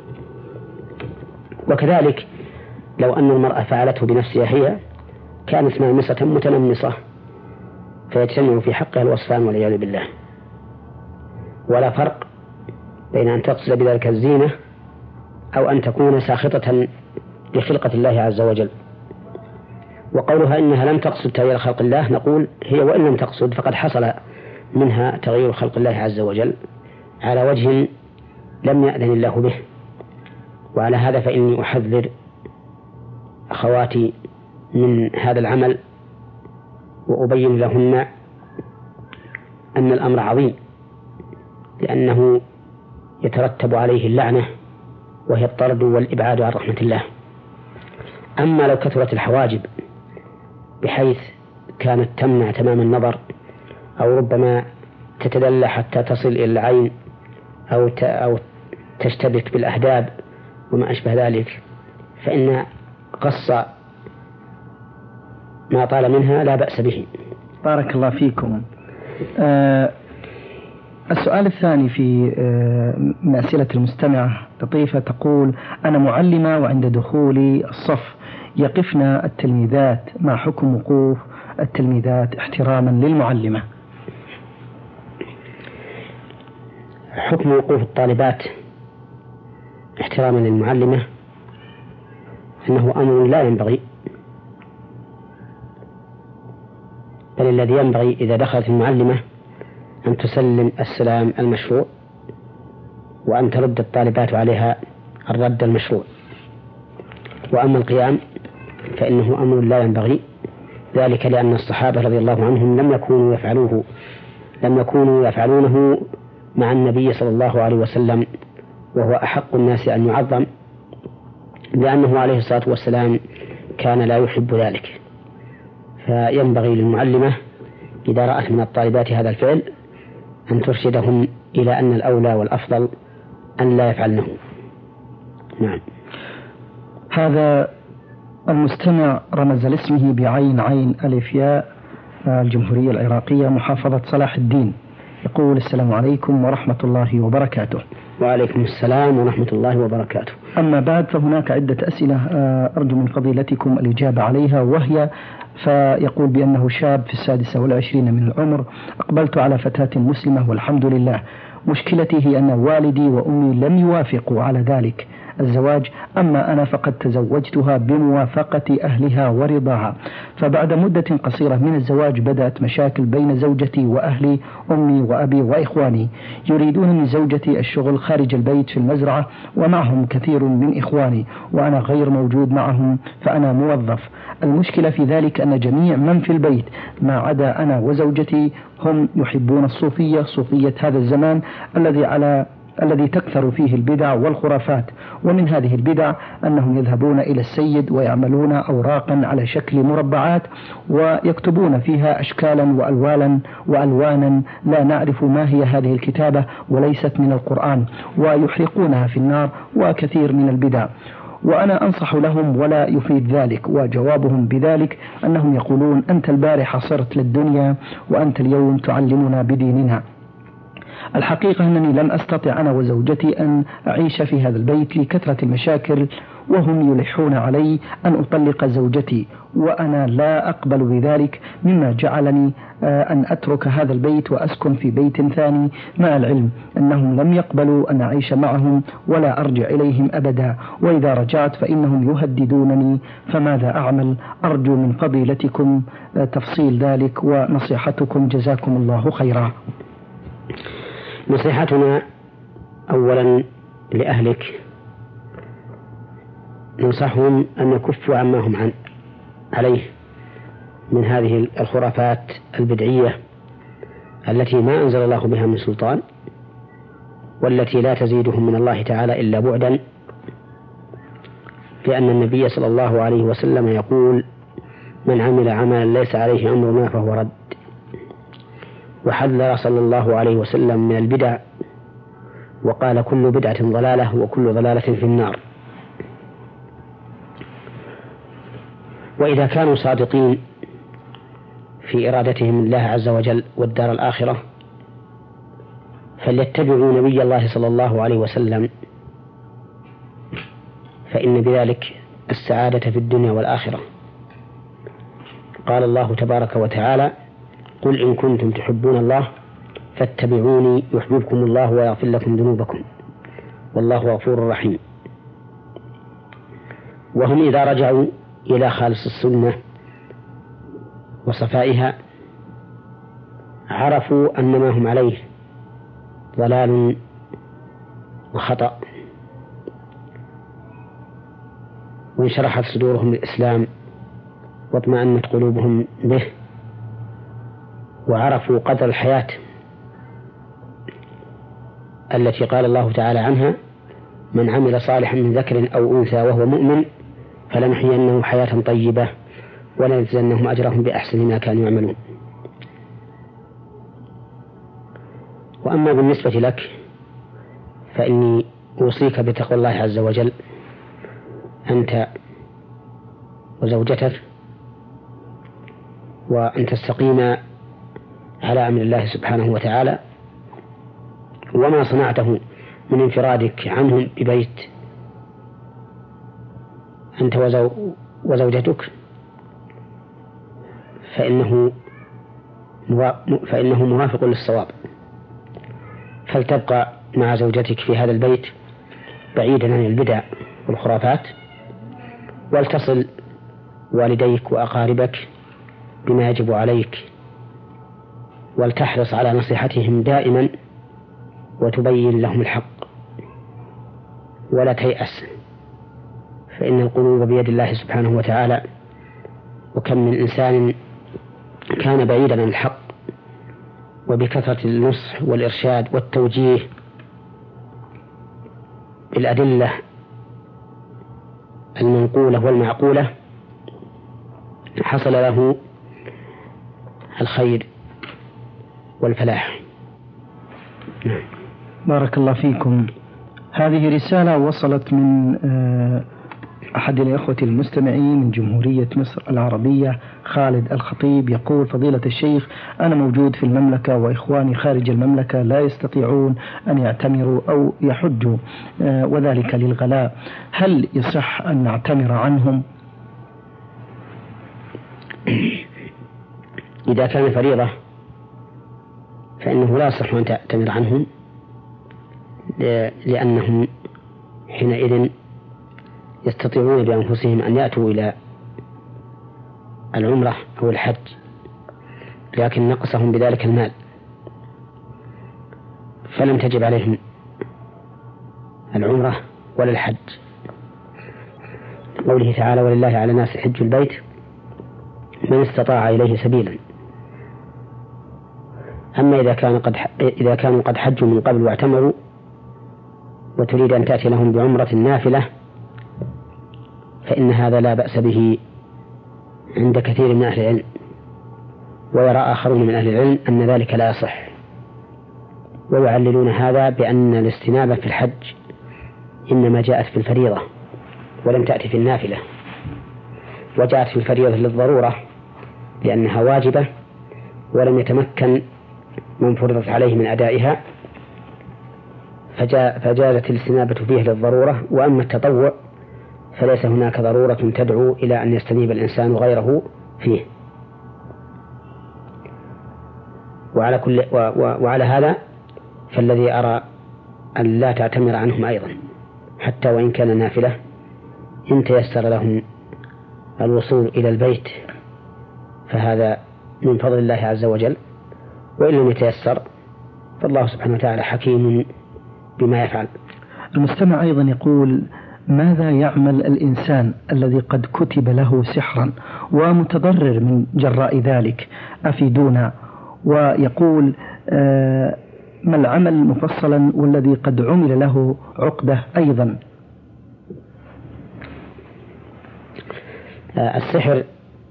Speaker 2: وكذلك لو أن المرأة فعلته بنفسها هي كانت نامصة متنمصة، فيجتمع في حقها الوصفان والعياذ بالله. ولا فرق بين أن تقصد بذلك الزينة أو أن تكون ساخطة لخلقة الله عز وجل. وقولها إنها لم تقصد تغيير خلق الله، نقول هي وإن لم تقصد فقد حصل منها تغيير خلق الله عز وجل على وجه لم يأذن الله به. وعلى هذا فإني أحذر أخواتي من هذا العمل، وأبين لهن أن الأمر عظيم، لأنه يترتب عليه اللعنة وهي الطرد والإبعاد عن رحمة الله. أما لو كثرت الحواجب بحيث كانت تمنع تمام النظر، أو ربما تتدلى حتى تصل إلى العين، أو تشتبك بالأهداب وما أشبه ذلك، فإن قص ما طال منها لا بأس به.
Speaker 1: بارك الله فيكم. السؤال الثاني في من أسئلة المستمعة لطيفة، تقول: أنا معلمة وعند دخولي الصف يقفنا التلميذات، ما حكم وقوف التلميذات احتراما للمعلمة؟
Speaker 2: حكم وقوف الطالبات احتراما للمعلمة أنه أمر لا ينبغي، بل الذي ينبغي إذا دخلت المعلمة أن تسلم السلام المشروع، وأن ترد الطالبات عليها الرد المشروع. وأما القيام فإنه أمر لا ينبغي، ذلك لأن الصحابة رضي الله عنهم لم يكونوا يفعلونه مع النبي صلى الله عليه وسلم، وهو أحق الناس أن يعظم، لأنه عليه الصلاة والسلام كان لا يحب ذلك. فينبغي للمعلمة إذا رأت من الطالبات هذا الفعل أن ترشدهم إلى أن الأولى والأفضل أن لا يفعلنه. نعم.
Speaker 1: هذا المستمع رمز لاسمه بعين عين ألف ياء، الجمهورية العراقية، محافظة صلاح الدين، يقول: السلام عليكم ورحمة الله وبركاته.
Speaker 2: وعليكم السلام ورحمة الله وبركاته.
Speaker 1: أما بعد، فهناك عدة أسئلة أرجو من فضيلتكم الإجابة عليها، وهي: فيقول بأنه شاب في 26 من العمر، أقبلت على فتاة مسلمة والحمد لله، مشكلتي هي أن والدي وأمي لم يوافقوا على ذلك الزواج، أما أنا فقد تزوجتها بموافقة أهلها ورضاها. فبعد مدة قصيرة من الزواج بدأت مشاكل بين زوجتي وأهلي أمي وأبي وإخواني، يريدون من زوجتي الشغل خارج البيت في المزرعة ومعهم كثير من إخواني وأنا غير موجود معهم فأنا موظف. المشكلة في ذلك أن جميع من في البيت ما عدا أنا وزوجتي هم يحبون الصوفية، صوفية هذا الزمان الذي تكثر فيه البدع والخرافات. ومن هذه البدع أنهم يذهبون إلى السيد ويعملون أوراقا على شكل مربعات ويكتبون فيها أشكالا وألوانا لا نعرف ما هي هذه الكتابة وليست من القرآن، ويحرقونها في النار وكثير من البدع. وأنا أنصح لهم ولا يفيد ذلك، وجوابهم بذلك أنهم يقولون أنت البارحة صرت للدنيا وأنت اليوم تعلمنا بديننا. الحقيقة أنني لم أستطع أنا وزوجتي أن أعيش في هذا البيت لكثرة المشاكل، وهم يلحون علي أن أطلق زوجتي وأنا لا أقبل بذلك، مما جعلني أن أترك هذا البيت وأسكن في بيت ثاني، مع العلم أنهم لم يقبلوا أن أعيش معهم ولا أرجع إليهم أبدا، وإذا رجعت فإنهم يهددونني. فماذا أعمل؟ أرجو من فضيلتكم تفصيل ذلك ونصيحتكم، جزاكم الله خيرا.
Speaker 2: نصيحتنا أولا لأهلك، ننصحهم أن يكفوا عما هم عليه من هذه الخرافات البدعية التي ما أنزل الله بها من سلطان، والتي لا تزيدهم من الله تعالى إلا بعدا، لأن النبي صلى الله عليه وسلم يقول: من عمل عملا ليس عليه أمرنا فهو رد. وحذر صلى الله عليه وسلم من البدع وقال: كل بدعة ضلالة وكل ضلالة في النار. وإذا كانوا صادقين في إرادتهم الله عز وجل والدار الآخرة فليتبعوا نبي الله صلى الله عليه وسلم، فإن بذلك السعادة في الدنيا والآخرة. قال الله تبارك وتعالى: قل إن كنتم تحبون الله فاتبعوني يحببكم الله ويغفر لكم ذنوبكم والله غفور رحيم. وهم إذا رجعوا إلى خالص السنة وصفائها عرفوا أن ما هم عليه ضلال وخطأ، وانشرحت صدورهم للإسلام واطمأنت قلوبهم به، وعرفوا قدر الحياة التي قال الله تعالى عنها: من عمل صالحا من ذكر أو أنثى وهو مؤمن فلنحيينه حياة طيبة ولنجزينهم أجرهم بأحسن ما كانوا يعملون. وأما بالنسبة لك فإني أوصيك بتقوى الله عز وجل أنت وزوجتك، وأن تستقيم على أمر الله سبحانه وتعالى، وما صنعته من انفرادك عنهم ببيت أنت وزوجتك فإنه موافق للصواب، فلتبقى مع زوجتك في هذا البيت بعيدا عن البدع والخرافات، ولتصل والديك وأقاربك بما يجب عليك، ولتحرص على نصيحتهم دائما وتبين لهم الحق، ولا تيأس، فإن القلوب بيد الله سبحانه وتعالى، وكم من إنسان كان بعيدا عن الحق، وبكثرة النصح والإرشاد والتوجيه بالأدلة المنقولة والمعقولة حصل له الخير والفلاح.
Speaker 1: بارك الله فيكم. هذه رسالة وصلت من أحد الإخوة المستمعين من جمهورية مصر العربية، خالد الخطيب، يقول: فضيلة الشيخ، أنا موجود في المملكة وإخواني خارج المملكة لا يستطيعون أن يعتمروا أو يحجوا، وذلك للغلاء، هل يصح أن نعتمر عنهم؟
Speaker 2: إذا كان فريضة فإنه لا يصح أن تعتمر عنهم، لأنهم حينئذ يستطيعون بأنفسهم أن يأتوا إلى العمرة أو الحج، لكن نقصهم بذلك المال، فلم تجب عليهم العمرة ولا الحج. قوله تعالى: ولله على الناس حج البيت من استطاع إليه سبيلا. أما إذا كانوا قد حجوا من قبل واعتمروا وتريد أن تأتي لهم بعمرة نافلة فإن هذا لا بأس به عند كثير من أهل العلم، ويرى آخرون من أهل العلم أن ذلك لا يصح، ويعللون هذا بأن الاستنابة في الحج إنما جاءت في الفريضة ولم تأتي في النافلة، وجاءت في الفريضة للضرورة لأنها واجبة ولم يتمكن من فرضت عليه من أدائها، فجازت الاستنابة فيه للضرورة. وأما التطوع فليس هناك ضرورة تدعو إلى أن يستنيب الإنسان غيره فيه. وعلى هذا فالذي أرى أن لا تعتمر عنهم أيضا حتى وإن كان نافلة إن تيسر لهم الوصول إلى البيت فهذا من فضل الله عز وجل، وإن لم يتيسر فالله سبحانه وتعالى حكيم بما يفعل.
Speaker 1: المستمع أيضا يقول: ماذا يعمل الإنسان الذي قد كتب له سحرا ومتضرر من جراء ذلك؟ أفيدونا. ويقول: ما العمل مفصلا والذي قد عمل له عقدة أيضا؟
Speaker 2: السحر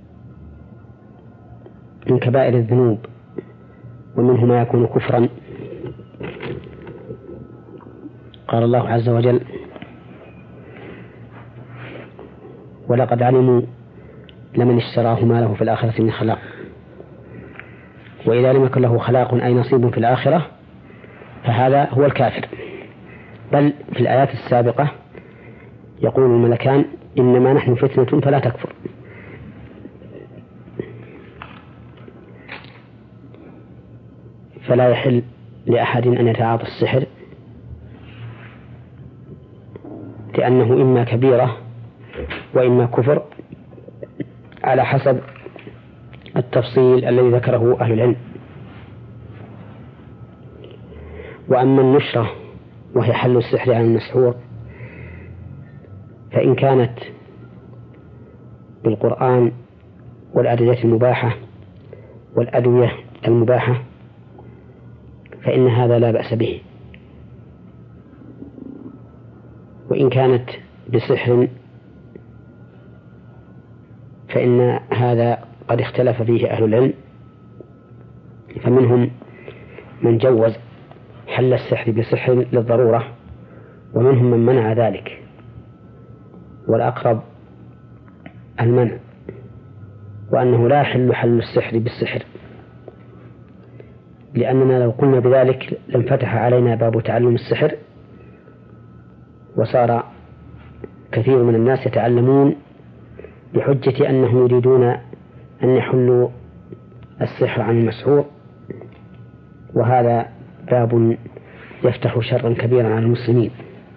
Speaker 2: من كبائر الذنوب ومنه ما يكون كفرا. قال الله عز وجل: ولقد علموا لمن اشتراه ما له في الآخرة من خلاق. وإذا لم يكن له خلاق أي نصيب في الآخرة فهذا هو الكافر. بل في الآيات السابقة يقول الملكان: إنما نحن فتنة فلا تكفر. فلا يحل لأحد أن يتعاطى السحر، لأنه إما كبيرة وإما كفر على حسب التفصيل الذي ذكره أهل العلم. وأما النشرة وهي حل السحر عن المسحور فإن كانت بالقرآن والأدعية المباحة والأدوية المباحة فإن هذا لا بأس به. وإن كانت بسحر فإن هذا قد اختلف فيه أهل العلم، فمنهم من جوز حل السحر بسحر للضرورة، ومنهم من منع ذلك، والأقرب المنع، وأنه لا يحل حل السحر بالسحر، لأننا لو قلنا بذلك لانفتح علينا باب تعلم السحر، وصار كثير من الناس يتعلمون بحجة أنهم يريدون أن يحلوا السحر عن المسحور، وهذا باب يفتح شرا كبيرا على المسلمين.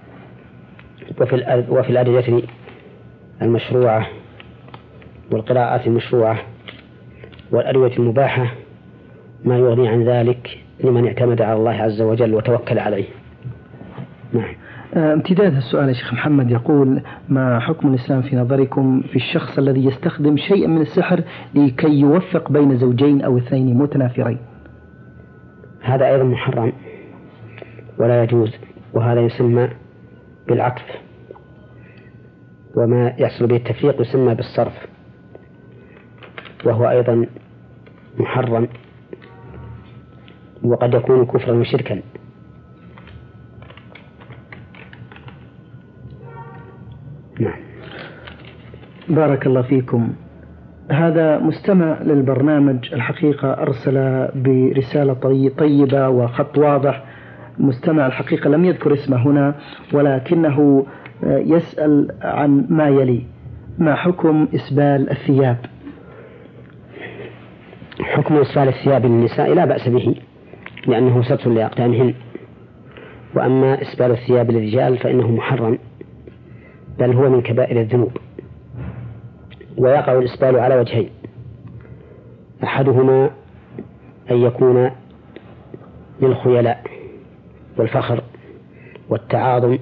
Speaker 2: وفي الأدعية المشروعة والقراءات المشروعة والأدوية المباحة ما يغني عن ذلك لمن اعتمد على الله عز وجل وتوكل عليه. نعم.
Speaker 1: امتداد السؤال يا شيخ محمد يقول: ما حكم الإسلام في نظركم في الشخص الذي يستخدم شيئا من السحر لكي يوفق بين زوجين أو اثنين متنافرين؟
Speaker 2: هذا أيضا محرم ولا يجوز، وهذا يسمى بالعطف، وما يحصل به التفريق يسمى بالصرف، وهو أيضا محرم وقد يكون كفرا وشركا. نعم.
Speaker 1: بارك الله فيكم. هذا مستمع للبرنامج الحقيقة أرسل برسالة طيبة وخط واضح. مستمع الحقيقة لم يذكر اسمه هنا، ولكنه يسأل عن ما يلي: ما حكم إسبال الثياب؟
Speaker 2: حكم إسبال الثياب للنساء لا بأس به، لأنه ستر لأقدامهن، وأما إسبال الثياب للرجال فإنه محرم، بل هو من كبائر الذنوب. ويقع الإسبال على وجهين: أحدهما أن يكون للخيلاء والفخر والتعاظم،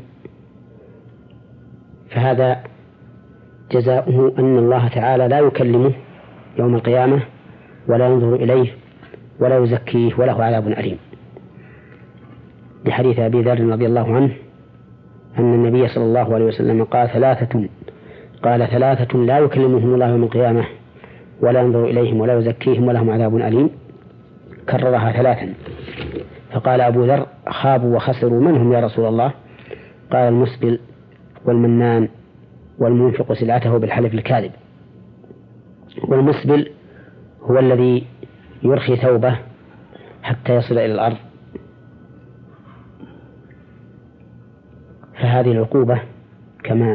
Speaker 2: فهذا جزاؤه أن الله تعالى لا يكلمه يوم القيامة ولا ينظر إليه ولا يزكيه وله عذاب أليم، لحديث أبي ذر رضي الله عنه أن النبي صلى الله عليه وسلم قال ثلاثة لا يكلمهم الله يوم القيامة ولا ينظر إليهم ولا يزكيهم ولهم عذاب أليم، كررها 3. فقال أبو ذر: خابوا وخسروا، من هم يا رسول الله؟ قال: المسبل والمنان والمنفق سلعته بالحلف الكاذب. والمسبل هو الذي يرخي ثوبه حتى يصل إلى الأرض، فهذه العقوبة كما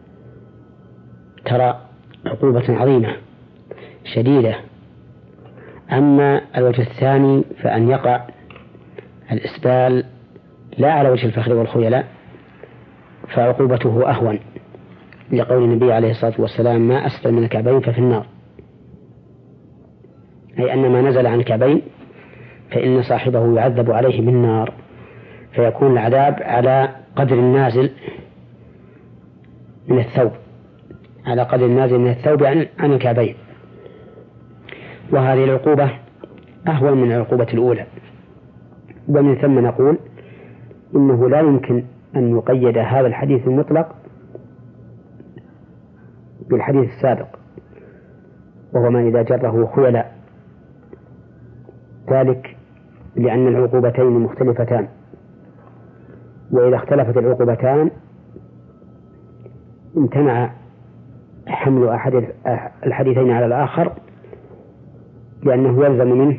Speaker 2: ترى عقوبة عظيمة شديدة. أما الوجه الثاني فأن يقع الإسبال لا على وجه الفخر والخيلاء فعقوبته أهون، لقول النبي عليه الصلاة والسلام: ما أسفل من الكعبين ففي النار، أي أن ما نزل عن الكعبين فإن صاحبه يعذب عليه بالنار، فيكون العذاب على قدر النازل من الثوب، على قدر النازل من الثوب عن الكعبين. وهذه العقوبة أهون من العقوبة الأولى. ومن ثم نقول إنه لا يمكن أن يقيد هذا الحديث المطلق بالحديث السابق، وهو ما إذا جره خيلاء، ذلك لأن العقوبتين مختلفتان، وإذا اختلفت العقوبتان امتنع حمل أحد الحديثين على الآخر، لأنه يلزم منه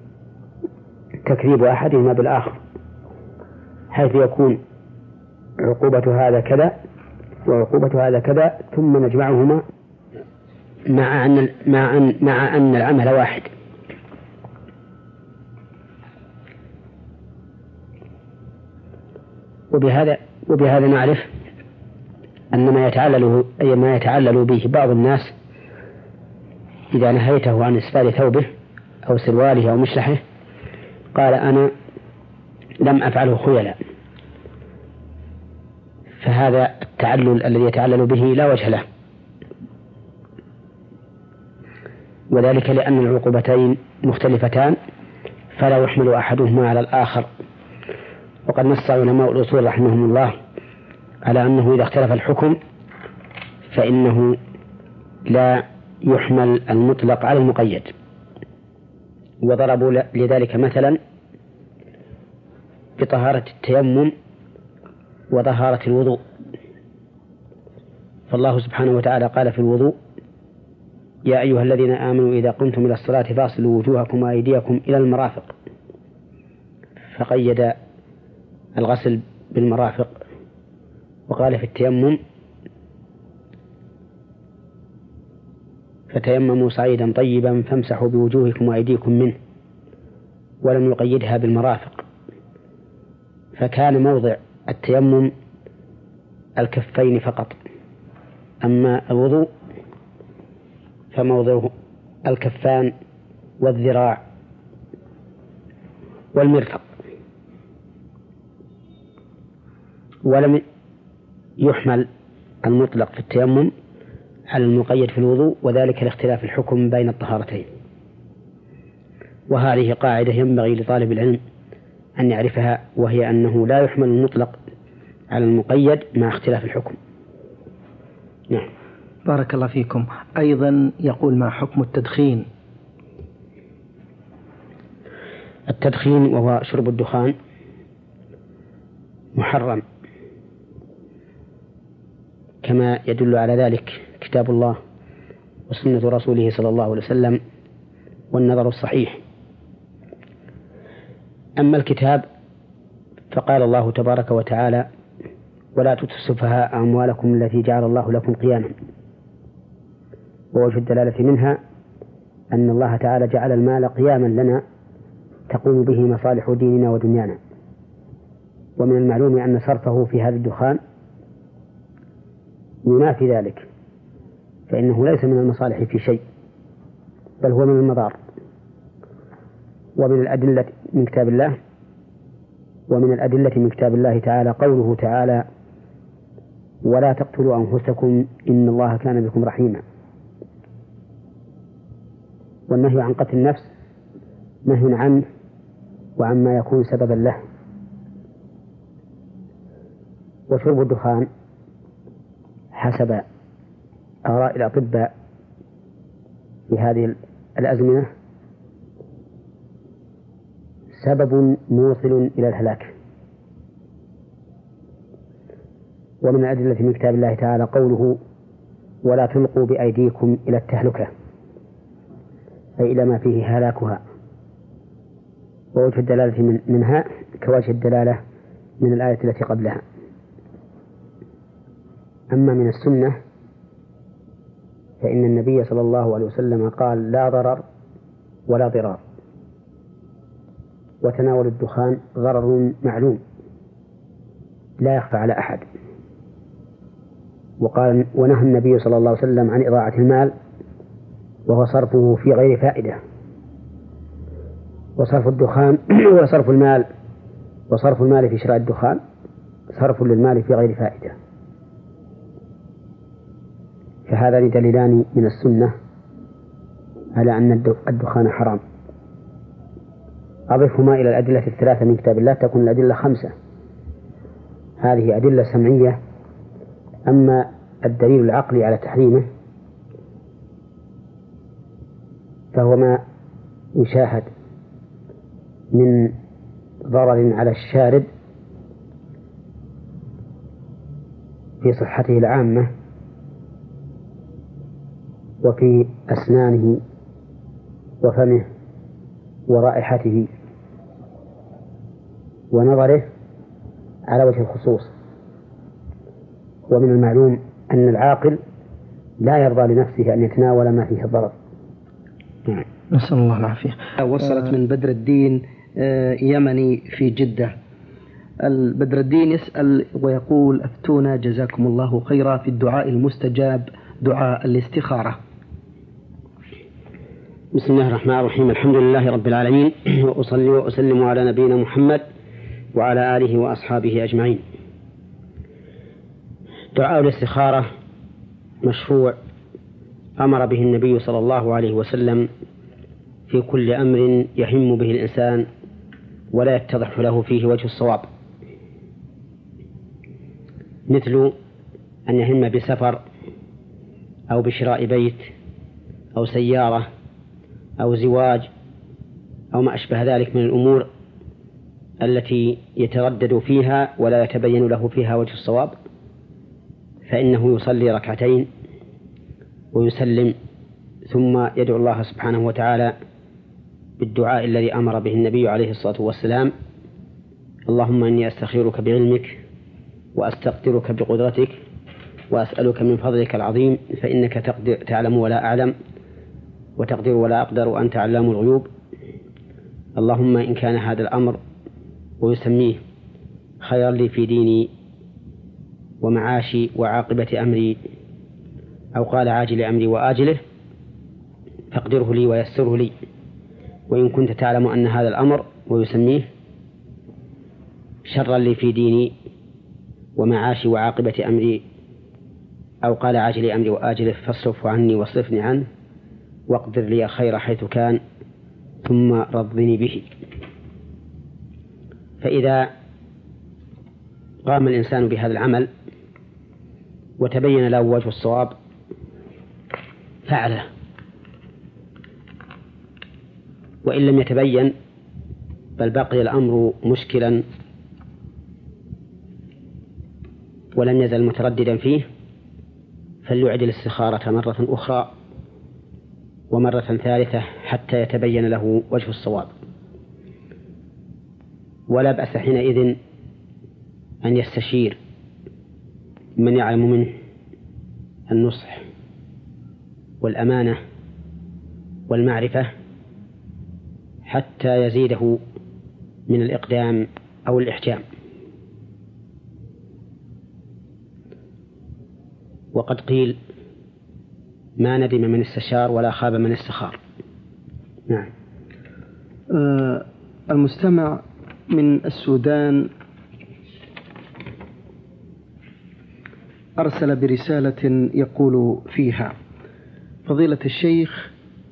Speaker 2: تكذيب أحدهما بالآخر، حيث يكون عقوبة هذا كذا وعقوبة هذا كذا، ثم نجمعهما مع أن العمل واحد. وبهذا نعرف أن ما يتعلل به بعض الناس إذا نهيته عن إسفال ثوبه أو سرواله أو مشلحه قال: أنا لم أفعله خيلاء، فهذا التعلل الذي يتعلل به لا وجه له، وذلك لأن العقوبتين مختلفتان فلا يحمل أحدهما على الآخر. وقد نص علماء الأصول رحمهم الله على أنه إذا اختلف الحكم فإنه لا يحمل المطلق على المقيد، وضربوا لذلك مثلا بطهارة التيمم وطهارة الوضوء. فالله سبحانه وتعالى قال في الوضوء: يا أيها الذين آمنوا إذا قمتم إلى الصلاة فاغسلوا وجوهكم وأيديكم إلى المرافق، فقيد الغسل بالمرافق. وقال في التيمم: فتيمموا صعيدا طيبا فامسحوا بوجوهكم وأيديكم منه، ولم يقيدها بالمرافق، فكان موضع التيمم الكفين فقط، أما الوضوء فموضعه الكفان والذراع والمرفق. ولم يحمل المطلق في التيمم على المقيد في الوضوء، وذلك لاختلاف الحكم بين الطهارتين. وهذه قاعدة ينبغي لطالب العلم أن يعرفها، وهي أنه لا يحمل المطلق على المقيد مع اختلاف الحكم. نعم.
Speaker 1: بارك الله فيكم. أيضا يقول: ما حكم التدخين؟
Speaker 2: التدخين وهو شرب الدخان محرم، كما يدل على ذلك كتاب الله وسنة رسوله صلى الله عليه وسلم والنظر الصحيح. أما الكتاب فقال الله تبارك وتعالى: ولا تؤتوا السفهاء أموالكم التي جعل الله لكم قياما. ووجه الدلالة منها أن الله تعالى جعل المال قياما لنا تقوم به مصالح ديننا ودنيانا، ومن المعلوم أن صرفه في هذا الدخان ينافي ذلك، فإنه ليس من المصالح في شيء، بل هو من المضار. ومن الأدلة من كتاب الله تعالى قوله تعالى: ولا تقتلوا أنفسكم إن الله كان بكم رحيما. والنهي عن قتل النفس نهي عنه وعما يكون سببا له. وشرب الدخان حسب آراء الأطباء في هذه الأزمنة سبب موصل إلى الهلاك. ومن الأدلة من كتاب الله تعالى قوله: ولا تلقوا بأيديكم إلى التهلكة، أي إلى ما فيه هلاكها. ووجه الدلالة منها كوجه الدلالة من الآية التي قبلها. أما من السنة فإن النبي صلى الله عليه وسلم قال: لا ضرر ولا ضرار. وتناول الدخان ضرر معلوم لا يخفى على أحد. وقال: ونهى النبي صلى الله عليه وسلم عن إضاعة المال وهو صرفه في غير فائدة. وصرف الدخان وصرف المال في شراء الدخان صرف للمال في غير فائدة. فهذان دليلان من السنة على أن الدخان حرام. أضفهما إلى الأدلة الثلاثة من كتاب الله تكون الأدلة 5. هذه أدلة سمعية. أما الدليل العقلي على تحريمه فهو ما يشاهد من ضرر على الشارب في صحته العامة وفي أسنانه وفمه ورائحته ونظره على وجه الخصوص. ومن المعلوم أن العاقل لا يرضى لنفسه أن يتناول ما فيه الضرر.
Speaker 1: نسأل الله العافية. وصلت من بدر الدين يمني في جدة. بدر الدين يسأل ويقول: أفتونا جزاكم الله خيرا في الدعاء المستجاب، دعاء الاستخارة.
Speaker 2: بسم الله الرحمن الرحيم. الحمد لله رب العالمين، وأصلي وأسلم على نبينا محمد وعلى آله وأصحابه أجمعين. دعاء الاستخارة مشروع أمر به النبي صلى الله عليه وسلم في كل أمر يهم به الإنسان ولا يتضح له فيه وجه الصواب، مثل أن يهم بسفر أو بشراء بيت أو سيارة أو زواج أو ما أشبه ذلك من الأمور التي يتردد فيها ولا يتبين له فيها وجه الصواب، فإنه يصلي ركعتين ويسلم ثم يدعو الله سبحانه وتعالى بالدعاء الذي أمر به النبي عليه الصلاة والسلام: اللهم إني أستخيرك بعلمك وأستقدرك بقدرتك وأسألك من فضلك العظيم فإنك تعلم ولا أعلم وتقدر ولا أقدر وأنت علام الغيوب. اللهم إن كان هذا الأمر ويسميه خيرا لي في ديني ومعاشي وعاقبة أمري، أو قال عاجل أمري وآجله، فاقدره لي ويسره لي. وإن كنت تعلم أن هذا الأمر ويسميه شرا لي في ديني ومعاشي وعاقبة أمري، أو قال عاجل أمري وآجله، فاصرف عني واصرفني عنه واقدر لي خير حيث كان ثم رضني به. فإذا قام الإنسان بهذا العمل وتبين له وجه الصواب فعله، وإن لم يتبين بل بقي الأمر مشكلا ولم يزل مترددا فيه فليعد الاستخارة مرة أخرى ومرة ثالثة حتى يتبين له وجه الصواب. ولا بأس حينئذ أن يستشير من يعلم منه النصح والأمانة والمعرفة حتى يزيده من الإقدام أو الإحجام. وقد قيل ما ندم من استشار ولا خاب من استخار. نعم.
Speaker 1: المستمع من السودان أرسل برسالة يقول فيها: فضيلة الشيخ،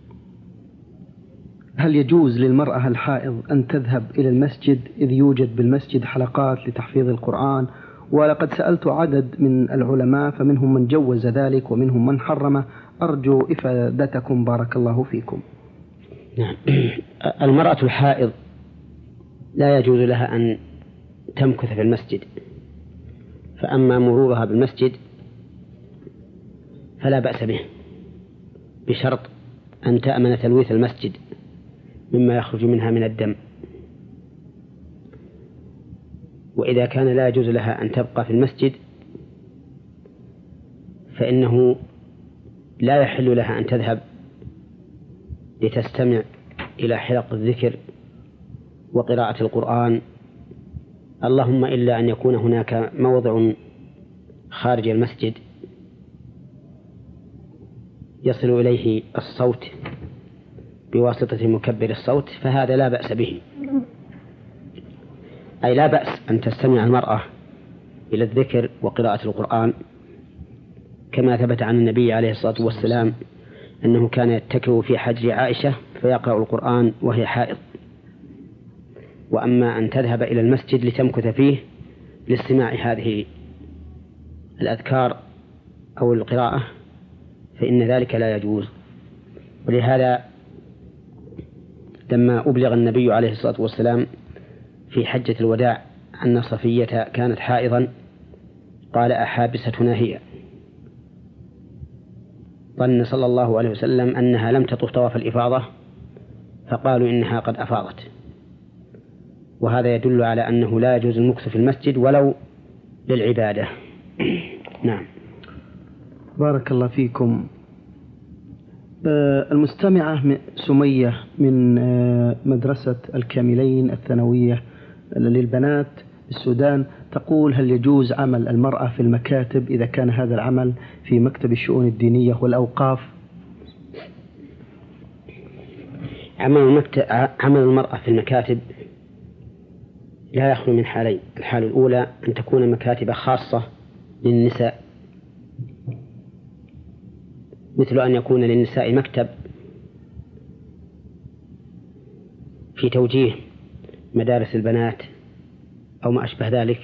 Speaker 1: هل يجوز للمرأة الحائض أن تذهب إلى المسجد إذ يوجد بالمسجد حلقات لتحفيظ القرآن؟ ولقد سألت عدد من العلماء فمنهم من جوز ذلك ومنهم من حرمه، أرجو إفادتكم بارك الله فيكم.
Speaker 2: نعم. المرأة الحائض لا يجوز لها أن تمكث في المسجد، فأما مرورها بالمسجد فلا بأس به، بشرط أن تأمن تلويث المسجد مما يخرج منها من الدم. وإذا كان لا يجوز لها أن تبقى في المسجد فإنه لا يحل لها أن تذهب لتستمع إلى حلق الذكر وقراءة القرآن، اللهم إلا أن يكون هناك موضع خارج المسجد يصل إليه الصوت بواسطة مكبر الصوت، فهذا لا بأس به. أي لا بأس أن تستمع المرأة إلى الذكر وقراءة القرآن، كما ثبت عن النبي عليه الصلاة والسلام أنه كان يتكئ في حجر عائشة فيقرأ القرآن وهي حائض. وأما أن تذهب إلى المسجد لتمكث فيه لاستماع هذه الأذكار أو القراءة فإن ذلك لا يجوز. ولهذا لما أبلغ النبي عليه الصلاة والسلام في حجة الوداع أن صفية كانت حائضا قال: أحابستنا هي؟ ظن صلى الله عليه وسلم أنها لم تطف طواف الإفاضة فقالوا إنها قد أفاضت. وهذا يدل على أنه لا يجوز المكث في المسجد ولو للعبادة. نعم.
Speaker 1: بارك الله فيكم. المستمعة سمية من مدرسة الكاملين الثانوية للبنات السودان تقول: هل يجوز عمل المرأة في المكاتب إذا كان هذا العمل في مكتب الشؤون الدينية والأوقاف؟
Speaker 2: عمل المرأة في المكاتب لا يخلو من حالين: الحالة الأولى أن تكون مكاتب خاصة للنساء، مثل أن يكون للنساء مكتب في توجيه مدارس البنات أو ما أشبه ذلك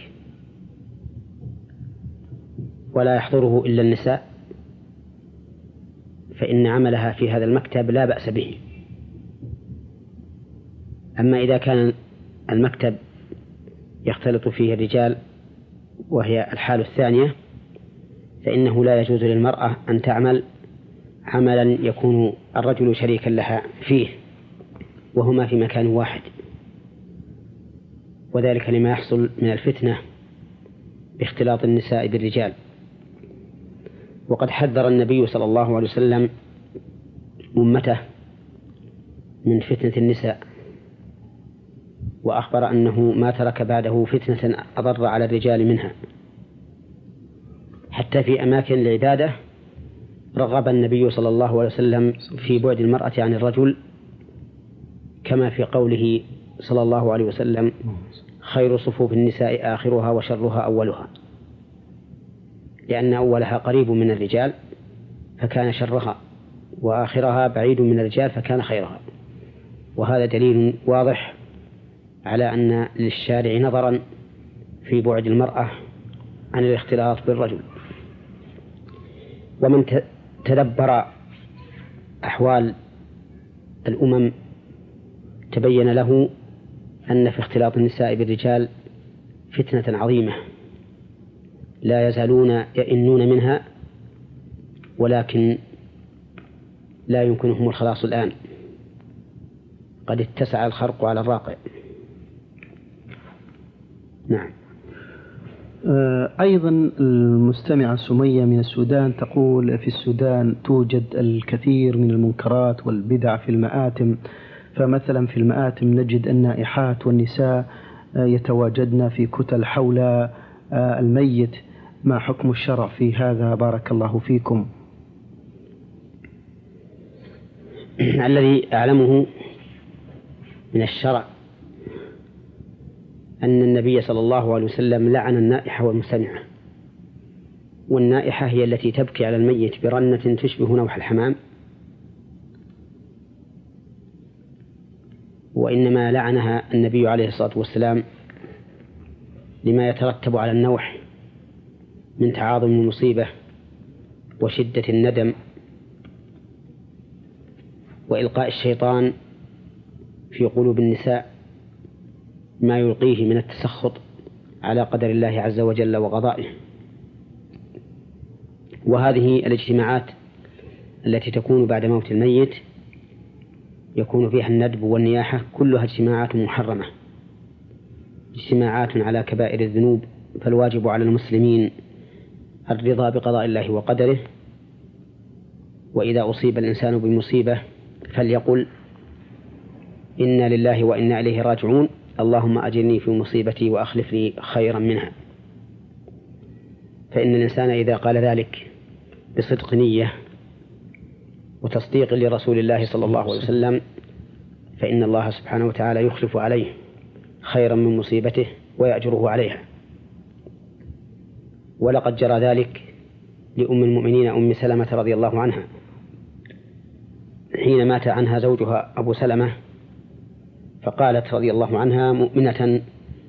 Speaker 2: ولا يحضره إلا النساء، فإن عملها في هذا المكتب لا بأس به. أما إذا كان المكتب يختلط فيه الرجال وهي الحالة الثانية فإنه لا يجوز للمرأة أن تعمل عملا يكون الرجل شريكا لها فيه وهما في مكان واحد، وذلك لما يحصل من الفتنة باختلاط النساء بالرجال. وقد حذر النبي صلى الله عليه وسلم أمته من فتنة النساء، وأخبر أنه ما ترك بعده فتنة أضر على الرجال منها. حتى في أماكن العبادة رغب النبي صلى الله عليه وسلم في بعد المرأة عن الرجل، كما في قوله صلى الله عليه وسلم: خير صفوف النساء آخرها وشرها أولها، لأن أولها قريب من الرجال فكان شرها، وآخرها بعيد من الرجال فكان خيرها. وهذا دليل واضح على أن للشارع نظرا في بعد المرأة عن الاختلاط بالرجل. ومن تدبر أحوال الأمم تبين له أن في اختلاط النساء بالرجال فتنة عظيمة لا يزالون يئنون منها، ولكن لا يمكنهم الخلاص الآن، قد اتسع الخرق على الراقع. نعم.
Speaker 1: أيضا المستمعة سمية من السودان تقول: في السودان توجد الكثير من المنكرات والبدع في المآتم، فمثلا في المآتم نجد النائحات والنساء يتواجدن في كتل حول الميت، ما حكم الشرع في هذا بارك الله فيكم؟
Speaker 2: الذي أعلمه من الشرع أن النبي صلى الله عليه وسلم لعن النائحة والمستمعة. والنائحة هي التي تبكي على الميت برنة تشبه نوح الحمام، وإنما لعنها النبي عليه الصلاة والسلام لما يترتب على النوح من تعاظم المصيبة وشدة الندم وإلقاء الشيطان في قلوب النساء ما يلقيه من التسخط على قدر الله عز وجل وقضائه. وهذه الاجتماعات التي تكون بعد موت الميت يكون فيها الندب والنياحة كلها اجتماعات محرمة، اجتماعات على كبائر الذنوب، فالواجب على المسلمين الرضا بقضاء الله وقدره. وإذا أصيب الإنسان بمصيبة فليقل إنا لله وإنا إليه راجعون، اللهم أجرني في مصيبتي وأخلف لي خيرا منها. فإن الإنسان إذا قال ذلك بصدق نية وتصديق لرسول الله صلى الله عليه وسلم فإن الله سبحانه وتعالى يخلف عليه خيرا من مصيبته ويأجره عليها. ولقد جرى ذلك لأم المؤمنين أم سلمة رضي الله عنها حين مات عنها زوجها أبو سلمة، فقالت رضي الله عنها مؤمنة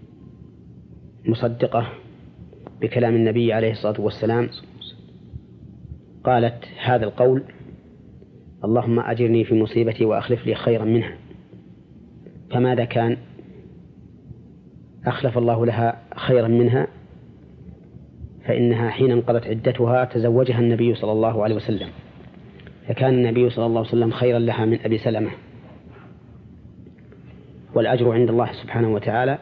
Speaker 2: مصدقة بكلام النبي عليه الصلاة والسلام، قالت هذا القول: اللهم أجرني في مصيبتي وأخلف لي خيرا منها. فماذا كان؟ أخلف الله لها خيرا منها، فإنها حين انقضت عدتها تزوجها النبي صلى الله عليه وسلم، فكان النبي صلى الله عليه وسلم خيرا لها من أبي سلمة. والأجر عند الله سبحانه وتعالى.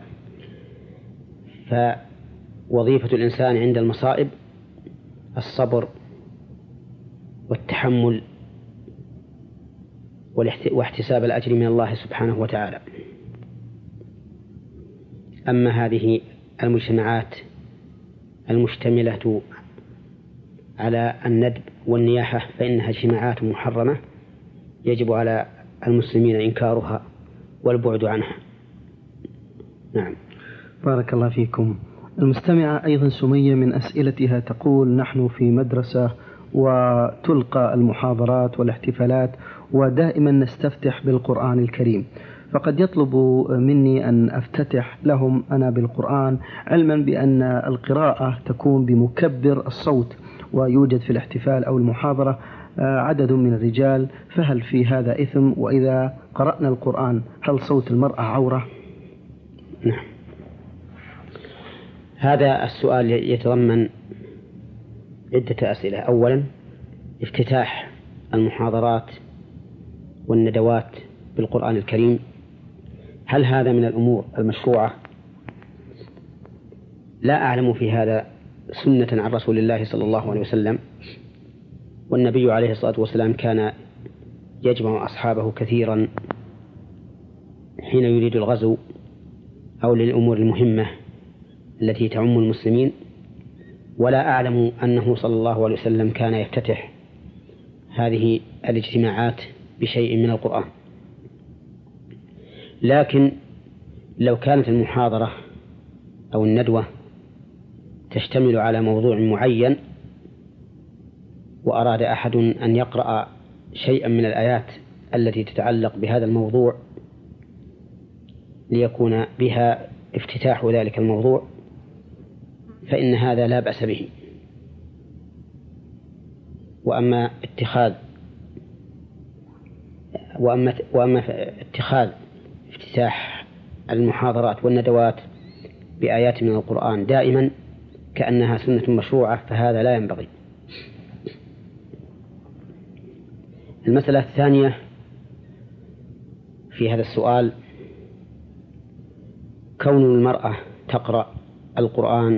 Speaker 2: فوظيفة الإنسان عند المصائب الصبر والتحمل واحتساب الأجر من الله سبحانه وتعالى. أما هذه المجتمعات المشتملة على الندب والنياحة فإنها اجتماعات محرمة يجب على المسلمين إنكارها والبعد عنها. نعم.
Speaker 1: بارك الله فيكم. المستمعة أيضا سمية من أسئلتها تقول: نحن في مدرسة وتلقى المحاضرات والاحتفالات ودائما نستفتح بالقرآن الكريم، فقد يطلب مني أن أفتتح لهم أنا بالقرآن، علما بأن القراءة تكون بمكبر الصوت ويوجد في الاحتفال أو المحاضرة عدد من الرجال، فهل في هذا إثم؟ وإذا قرأنا القرآن هل صوت المرأة عورة؟
Speaker 2: نعم. هذا السؤال يتضمن عدة أسئلة. أولا، افتتاح المحاضرات والندوات بالقرآن الكريم، هل هذا من الأمور المشروعة؟ لا أعلم في هذا سنة عن رسول الله صلى الله عليه وسلم، والنبي عليه الصلاة والسلام كان يجمع أصحابه كثيرا حين يريد الغزو أو للأمور المهمة التي تعم المسلمين، ولا أعلم أنه صلى الله عليه وسلم كان يفتتح هذه الاجتماعات بشيء من القرآن. لكن لو كانت المحاضرة أو الندوة تشتمل على موضوع معين وأراد أحد أن يقرأ شيئا من الآيات التي تتعلق بهذا الموضوع ليكون بها افتتاح ذلك الموضوع فإن هذا لا بأس به. وأما اتخاذ افتتاح المحاضرات والندوات بآيات من القرآن دائما كأنها سنة مشروعة فهذا لا ينبغي. المسألة الثانية في هذا السؤال: كون المرأة تقرأ القرآن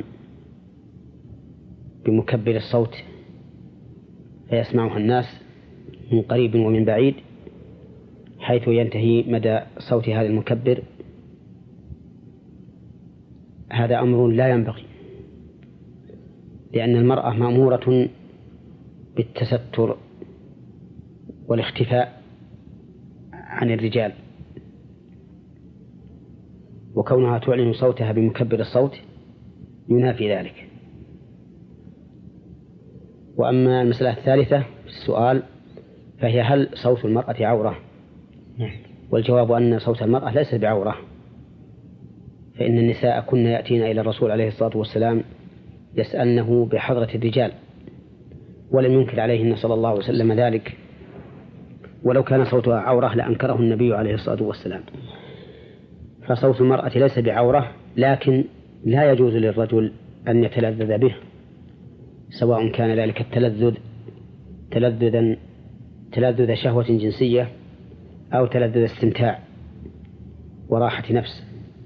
Speaker 2: بمكبر الصوت فيسمعها الناس من قريب ومن بعيد حيث ينتهي مدى صوت هذا المكبر، هذا أمر لا ينبغي، لأن المرأة مأمورة بالتستر والاختفاء عن الرجال، وكونها تعلن صوتها بمكبر الصوت ينافي ذلك. وأما المسألة الثالثة في السؤال فهي هل صوت المرأة عورة؟ والجواب أن صوت المرأة ليس بعورة، فإن النساء كن يأتين إلى الرسول عليه الصلاة والسلام يسألنه بحضرة الرجال، ولم ينكر عليهن صلى الله عليه وسلم ذلك، ولو كان صوتها عورة لأنكره النبي عليه الصلاة والسلام. فصوت المرأة ليس بعورة، لكن لا يجوز للرجل أن يتلذذ به، سواء كان ذلك التلذذ تلذذ شهوة جنسية أو تلذذ استمتاع وراحة نفس،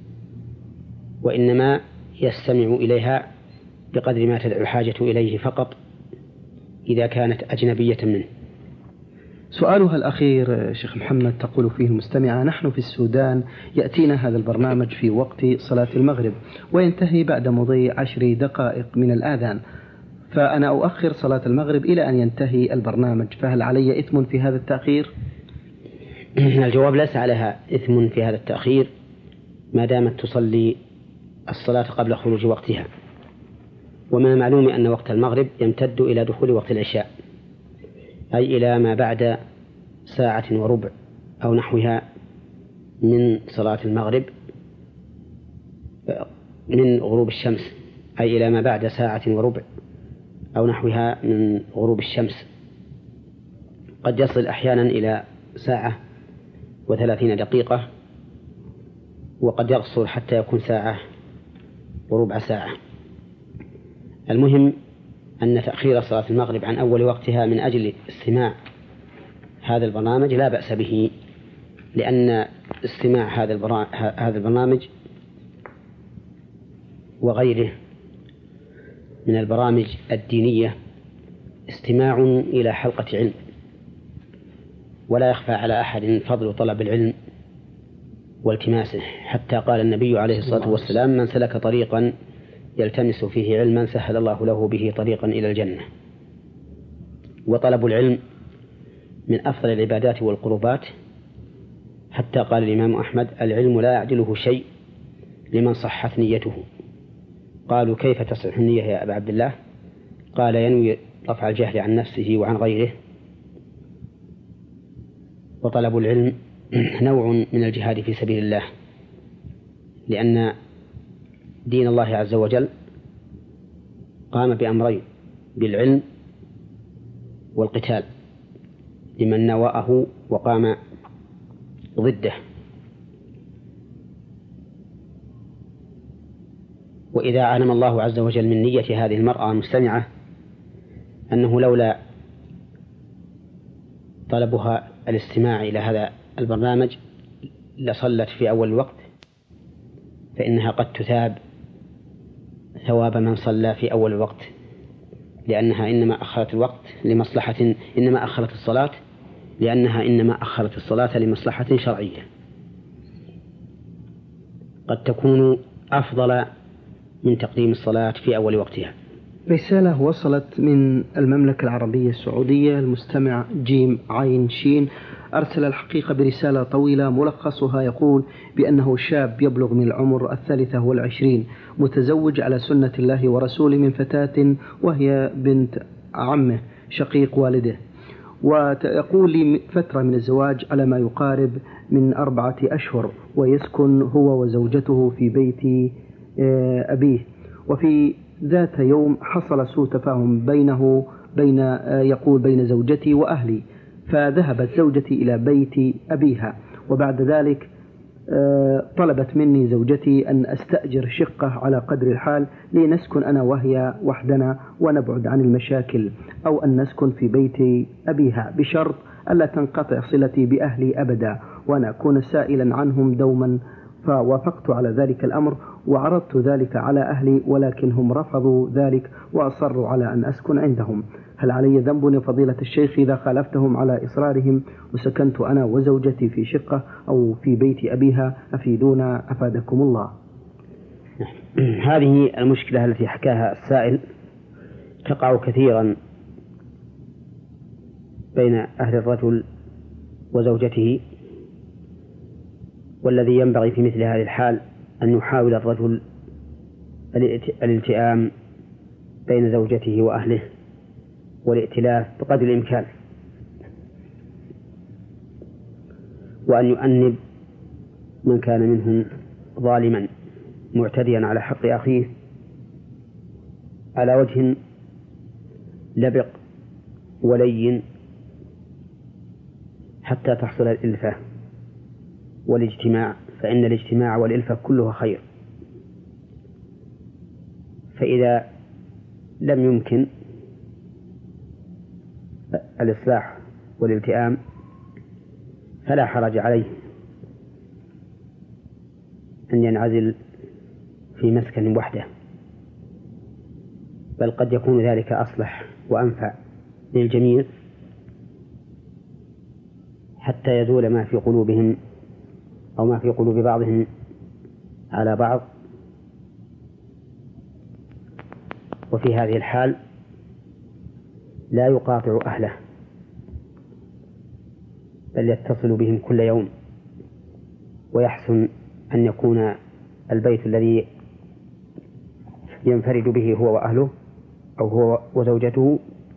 Speaker 2: وإنما يستمع إليها بقدر ما تدعو الحاجة إليه فقط إذا كانت أجنبية منه.
Speaker 1: سؤالها الأخير شيخ محمد تقول فيه المستمعة: نحن في السودان يأتينا هذا البرنامج في وقت صلاة المغرب وينتهي بعد مضي 10 دقائق من الآذان، فأنا أؤخر صلاة المغرب إلى أن ينتهي البرنامج، فهل علي إثم في هذا التأخير؟
Speaker 2: الجواب ليس عليها إثم في هذا التأخير ما دامت تصلي الصلاة قبل خروج وقتها. ومن المعلوم أن وقت المغرب يمتد إلى دخول وقت العشاء، أي إلى ما بعد 1 وربع أو نحوها من صلاة المغرب من غروب الشمس، أي إلى ما بعد 1 وربع أو نحوها من غروب الشمس. قد يصل أحيانا إلى 1:30 دقيقة، وقد يقصر حتى يكون 1 وربع ساعة. المهم أن تأخير صلاة المغرب عن أول وقتها من أجل استماع هذا البرنامج لا بأس به، لأن استماع هذا البرنامج وغيره من البرامج الدينية استماع إلى حلقة علم، ولا يخفى على أحد فضل طلب العلم والتماسه، حتى قال النبي عليه الصلاة والسلام: من سلك طريقا يلتمس فيه علما سهل الله له به طريقا إلى الجنة. وطلب العلم من أفضل العبادات والقربات، حتى قال الإمام أحمد: العلم لا يعدله شيء لمن صحت نيته. قالوا: كيف تصح النية يا أبا عبد الله؟ قال: ينوي رفع الجهل عن نفسه وعن غيره. وطلب العلم نوع من الجهاد في سبيل الله، لأن دين الله عز وجل قام بأمرين: بالعلم والقتال لمن نواه وقام ضده. وإذا علم الله عز وجل من نية هذه المرأة المستمعة أنه لولا طلبها الاستماع إلى هذا البرنامج لصلت في أول الوقت، فإنها قد تثاب ثواب من صلى في أول الوقت، لأنها إنما أخرت الوقت لمصلحة، إنما أخرت الصلاة لأنها إنما أخرت الصلاة لمصلحة شرعية قد تكون أفضل من تقديم الصلاة في أول وقتها.
Speaker 1: رسالة وصلت من المملكة العربية السعودية، المستمع جيم عين شين أرسل الحقيقة برسالة طويلة ملخصها يقول بأنه شاب يبلغ من العمر 23 متزوج على سنة الله ورسوله من فتاة وهي بنت عمه شقيق والده، ويقول لي فترة من الزواج على ما يقارب من 4 أشهر، ويسكن هو وزوجته في بيت أبيه. وفي ذات يوم حصل سوء تفاهم بين زوجتي وأهلي، فذهبت زوجتي إلى بيت أبيها، وبعد ذلك طلبت مني زوجتي أن أستأجر شقة على قدر الحال لنسكن أنا وهي وحدنا ونبعد عن المشاكل، أو أن نسكن في بيت أبيها بشرط ألا تنقطع صلتي بأهلي أبدا وأنا أكون سائلا عنهم دوما. فوافقت على ذلك الأمر وعرضت ذلك على أهلي، ولكن هم رفضوا ذلك وأصروا على أن أسكن عندهم. هل علي ذنب يا فضيلة الشيخ إذا خالفتهم على إصرارهم وسكنت أنا وزوجتي في شقة أو في بيت أبيها؟ أفيدونا أفادكم الله.
Speaker 2: هذه المشكلة التي حكاها السائل تقع كثيرا بين أهل الرجل وزوجته، والذي ينبغي في مثل هذه الحال أن يحاول الرجل الالتئام بين زوجته وأهله والائتلاف بقدر الإمكان، وأن يؤنب من كان منهم ظالما معتديا على حق أخيه على وجه لبق ولين حتى تحصل الإلفة والاجتماع، فإن الاجتماع والإلفة كلها خير. فإذا لم يمكن الإصلاح والالتئام فلا حرج عليه أن ينعزل في مسكن وحده، بل قد يكون ذلك أصلح وأنفع للجميع حتى يزول ما في قلوبهم أو ما في قلوب بعضهم على بعض. وفي هذه الحال لا يقاطع أهله، بل يتصل بهم كل يوم، ويحسن أن يكون البيت الذي ينفرد به هو وأهله أو هو وزوجته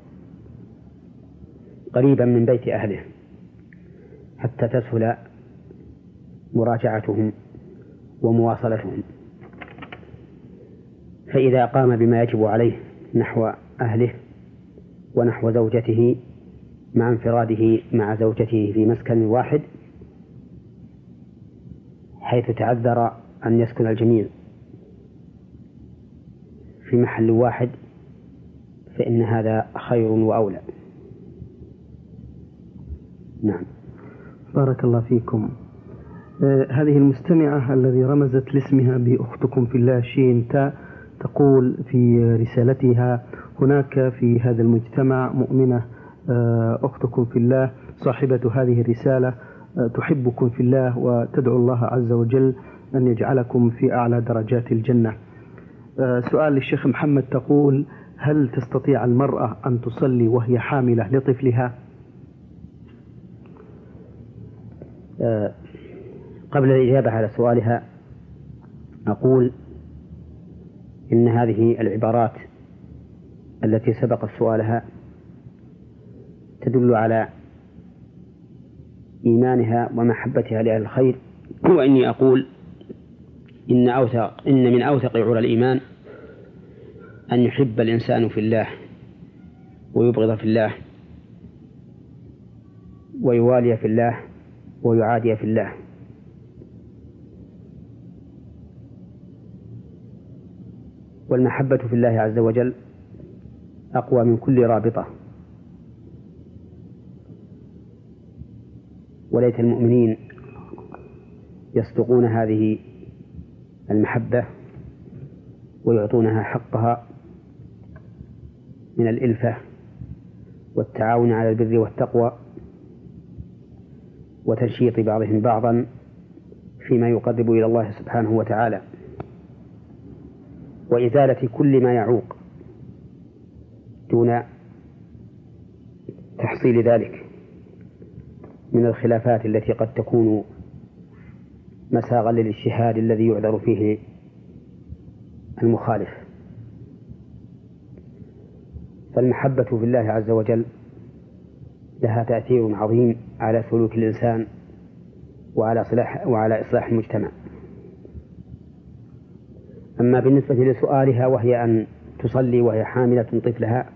Speaker 2: قريبا من بيت أهله حتى تسهل مراجعتهم ومواصلتهم. فإذا قام بما يجب عليه نحو أهله ونحو زوجته مع انفراده مع زوجته في مسكن واحد حيث تعذر أن يسكن الجميع في محل واحد، فإن هذا خير وأولى. نعم.
Speaker 1: بارك الله فيكم. هذه المستمعة الذي رمزت لاسمها بأختكم في الله شين تاء تقول في رسالتها: هناك في هذا المجتمع مؤمنة أختكم في الله صاحبة هذه الرسالة تحبكم في الله وتدعو الله عز وجل أن يجعلكم في أعلى درجات الجنة. سؤال للشيخ محمد، تقول: هل تستطيع المرأة أن تصلي وهي حاملة لطفلها؟
Speaker 2: قبل الإجابة على سؤالها أقول إن هذه العبارات التي سبق سؤالها تدل على إيمانها ومحبتها لأهل الخير، وإني أقول إن من أوثق عرى الإيمان أن يحب الإنسان في الله ويبغض في الله ويوالي في الله ويعادي في الله. والمحبة في الله عز وجل أقوى من كل رابطة، وليت المؤمنين يصدقون هذه المحبة ويعطونها حقها من الإلفة والتعاون على البر والتقوى وتنشيط بعضهم بعضا فيما يقرب إلى الله سبحانه وتعالى، وإزالة كل ما يعوق دون تحصيل ذلك من الخلافات التي قد تكون مساغا للاجتهاد الذي يعذر فيه المخالف. فالمحبة في الله عز وجل لها تأثير عظيم على سلوك الإنسان وعلى إصلاح المجتمع. أما بالنسبة لسؤالها وهي أن تصلي وهي حاملة طفلها،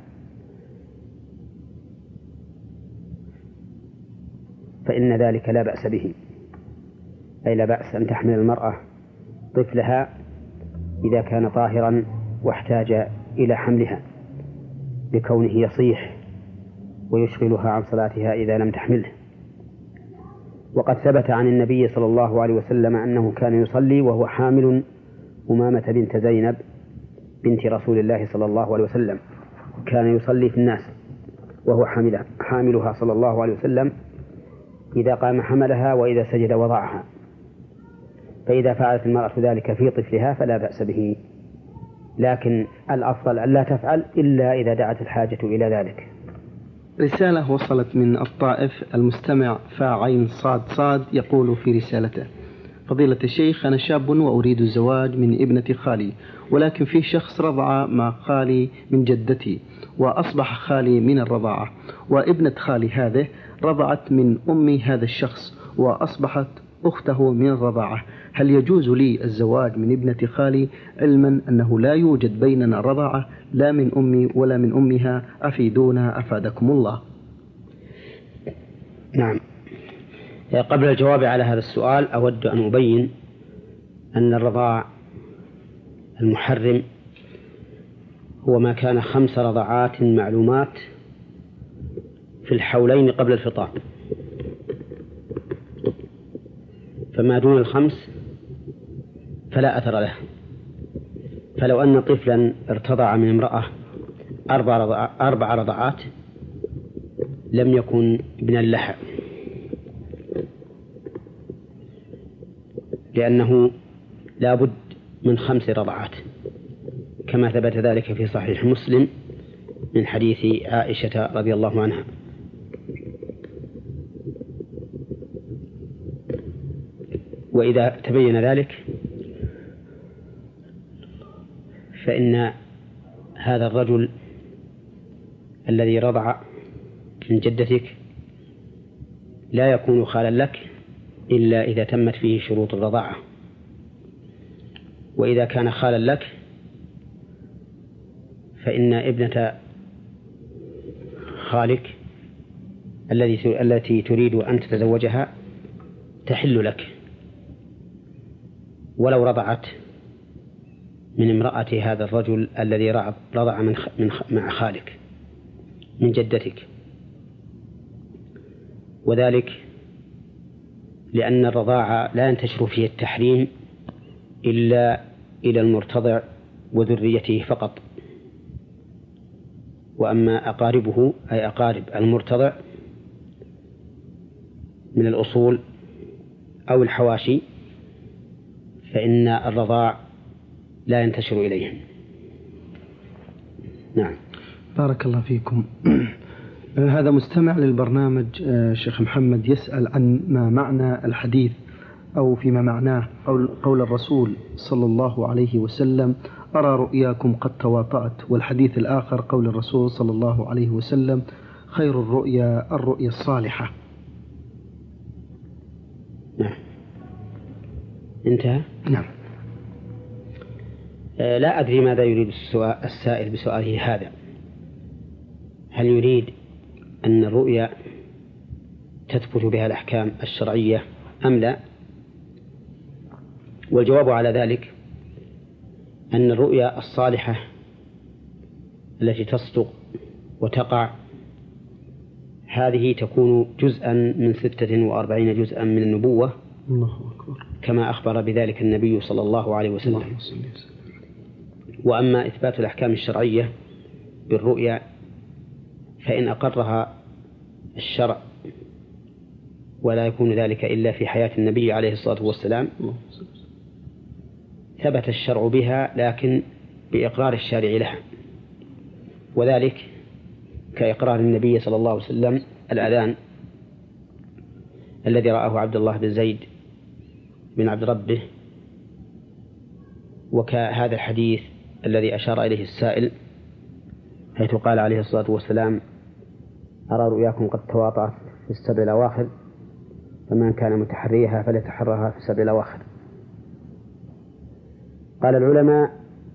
Speaker 2: فإن ذلك لا بأس به، أي لا بأس أن تحمل المرأة طفلها إذا كان طاهرا واحتاج إلى حملها بكونه يصيح ويشغلها عن صلاتها إذا لم تحمله. وقد ثبت عن النبي صلى الله عليه وسلم أنه كان يصلي وهو حامل أمامة بنت زينب بنت رسول الله صلى الله عليه وسلم، كان يصلي في الناس وهو حاملها صلى الله عليه وسلم، إذا قام حملها وإذا سجد وضعها. فإذا فعلت المرأة ذلك في طفلها فلا بأس به لكن الأفضل أن لا تفعل إلا إذا دعت الحاجة إلى ذلك.
Speaker 1: رسالة وصلت من الطائف، المستمع فاعين صاد صاد يقول في رسالته: فضيلة الشيخ، أنا شاب وأريد الزواج من ابنة خالي، ولكن في شخص رضع مع خالي من جدتي وأصبح خالي من الرضاعة، وابنة خالي هذه رضعت من أم هذا الشخص وأصبحت أخته من الرضاعة. هل يجوز لي الزواج من ابنة خالي علما أنه لا يوجد بيننا رضاعة لا من أمي ولا من أمها؟ أفيدونا أفادكم الله.
Speaker 2: نعم. قبل الجواب على هذا السؤال أود أن أبين أن الرضاع المحرم هو ما كان 5 رضعات معلومات في الحولين قبل الفطام، فما دون 5 فلا أثر له. فلو أن طفلا ارتضع من امرأة 4 رضعات لم يكن ابن اللحم، لأنه لا بد من 5 رضعات، كما ثبت ذلك في صحيح مسلم من حديث عائشة رضي الله عنها. وإذا تبين ذلك فإن هذا الرجل الذي رضع من جدتك لا يكون خالا لك إلا إذا تمت فيه شروط الرضاعة. وإذا كان خالا لك فإن ابنة خالك التي تريد أن تتزوجها تحل لك ولو رضعت من امرأة هذا الرجل الذي رضع مع خالك من جدتك. وذلك لأن الرضاعة لا ينتشر فيه التحريم إلا إلى المرتضع وذريته فقط، وأما أقاربه أي أقارب المرتضع من الأصول أو الحواشي فإن الرضاع لا ينتشر إليهم. نعم.
Speaker 1: بارك الله فيكم. هذا مستمع للبرنامج شيخ محمد يسأل عن ما معنى الحديث أو فيما معناه قول الرسول صلى الله عليه وسلم: أرى رؤياكم قد تواطأت، والحديث الآخر قول الرسول صلى الله عليه وسلم: خير الرؤيا الرؤيا الصالحة.
Speaker 2: نعم. انتهى.
Speaker 1: نعم.
Speaker 2: لا أدري ماذا يريد السائل بسؤاله هذا، هل يريد أن الرؤيا تثبت بها الأحكام الشرعية أم لا؟ والجواب على ذلك أن الرؤيا الصالحة التي تصدق وتقع هذه تكون جزءا من 46 جزءا من النبوة.
Speaker 1: الله أكبر.
Speaker 2: كما أخبر بذلك النبي صلى الله عليه وسلم. وأما إثبات الأحكام الشرعية بالرؤيا فإن أقرها الشرع ولا يكون ذلك إلا في حياة النبي عليه الصلاة والسلام ثبت الشرع بها لكن بإقرار الشارع لها، وذلك كإقرار النبي صلى الله عليه وسلم الأذان الذي رآه عبد الله بن زيد بن عبد ربه، وكهذا الحديث الذي أشار إليه السائل حيث قال عليه الصلاة والسلام: أرى رؤياكم قد تواطأت في 7 الأواخر، فمن كان متحريها فليتحرها في 7 الأواخر. قال العلماء: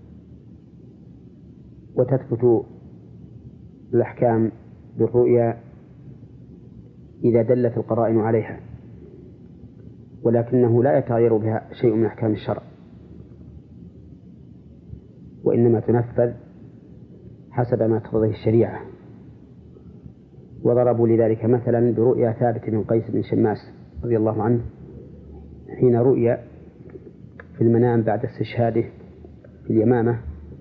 Speaker 2: وتثبت الأحكام بالرؤيا إذا دلت القرائن عليها، ولكنه لا يتغير بها شيء من أحكام الشرع، وإنما تنفذ حسب ما تقتضيه الشريعة. وضربوا لذلك مثلا برؤيا ثابت بن قيس بن شماس رضي الله عنه حين رؤيا في المنام بعد استشهاده في اليمامة،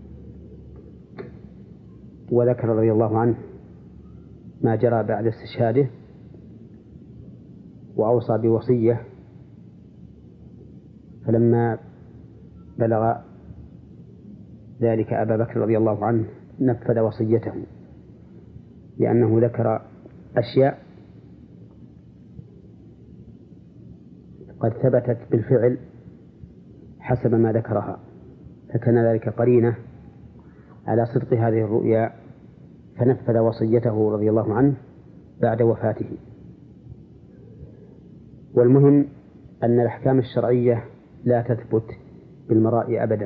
Speaker 2: وذكر رضي الله عنه ما جرى بعد استشهاده وأوصى بوصية، فلما بلغ ذلك أبا بكر رضي الله عنه نفذ وصيته، لأنه ذكر أشياء قد ثبتت بالفعل حسب ما ذكرها، فكان ذلك قرينة على صدق هذه الرؤيا، فنفذ وصيته رضي الله عنه بعد وفاته. والمهم أن الأحكام الشرعية لا تثبت بالمراء أبدا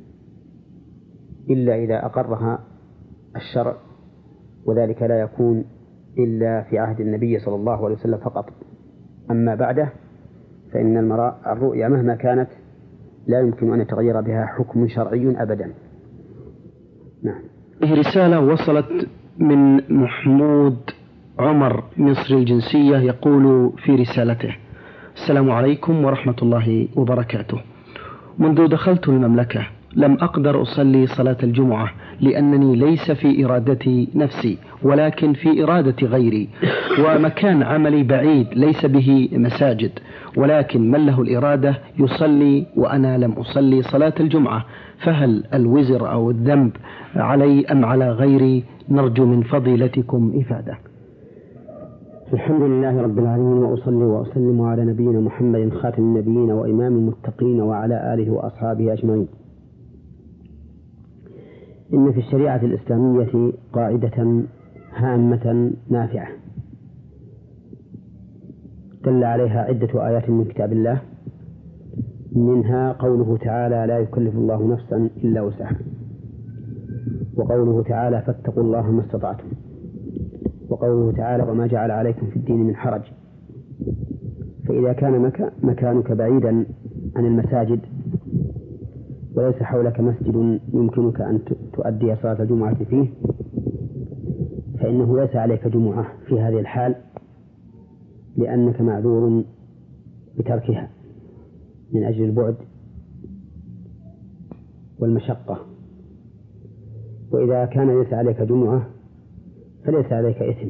Speaker 2: إلا إذا أقرها الشرع، وذلك لا يكون إلا في عهد النبي صلى الله عليه وسلم فقط. أما بعده فإن الرؤيا مهما كانت لا يمكن أن يتغير بها حكم شرعي أبدا. نعم.
Speaker 1: رسالة وصلت من محمود عمر مصري الجنسية، يقول في رسالته: السلام عليكم ورحمة الله وبركاته. منذ دخلت المملكة لم أقدر أصلي صلاة الجمعة لأنني ليس في إرادتي نفسي ولكن في إرادة غيري، ومكان عملي بعيد ليس به مساجد، ولكن من له الإرادة يصلي وأنا لم أصلي صلاة الجمعة، فهل الوزر أو الذنب علي أم على غيري؟ نرجو من فضيلتكم إفادة.
Speaker 2: الحمد لله رب العالمين، وأصلي وأسلم على نبينا محمد خاتم النبيين وإمام المتقين وعلى آله وأصحابه أجمعين. إن في الشريعة الإسلامية قاعدة هامة نافعة دل عليها عدة آيات من كتاب الله، منها قوله تعالى: لا يكلف الله نفسا إلا وسعها، وقوله تعالى: فاتقوا الله ما استطعتم، وقوله تعالى: وما جعل عليكم في الدين من حرج. فإذا كان مكانك بعيدا عن المساجد وليس حولك مسجد يمكنك أن تؤدي صلاة الجمعة فيه، فإنه ليس عليك جمعة في هذه الحال، لأنك معذور بتركها من أجل البعد والمشقة. وإذا كان ليس عليك جمعة فليس عليك إثم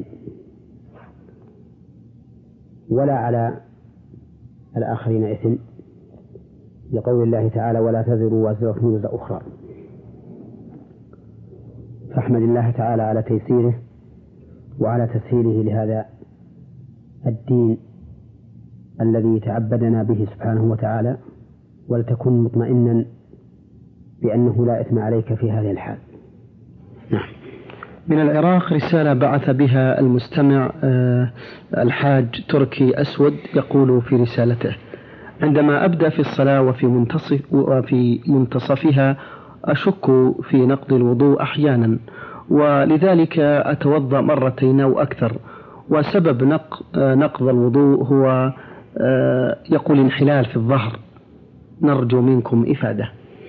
Speaker 2: ولا على الآخرين إثم، لقول الله تعالى: ولا تزر وازرة وزر أخرى. فاحمد الله تعالى على تيسيره وعلى تسهيله لهذا الدين الذي تعبدنا به سبحانه وتعالى، ولتكن مطمئنا بأنه لا إثم عليك في هذه الحال.
Speaker 1: نعم. من العراق رسالة بعث بها المستمع الحاج تركي أسود، يقول في رسالته: عندما أبدأ في الصلاة وفي منتصفها أشك في نقض الوضوء أحيانا، ولذلك أتوضأ مرتين أو أكثر، وسبب نقض الوضوء هو يقول انحلال في الظهر. نرجو منكم إفادة.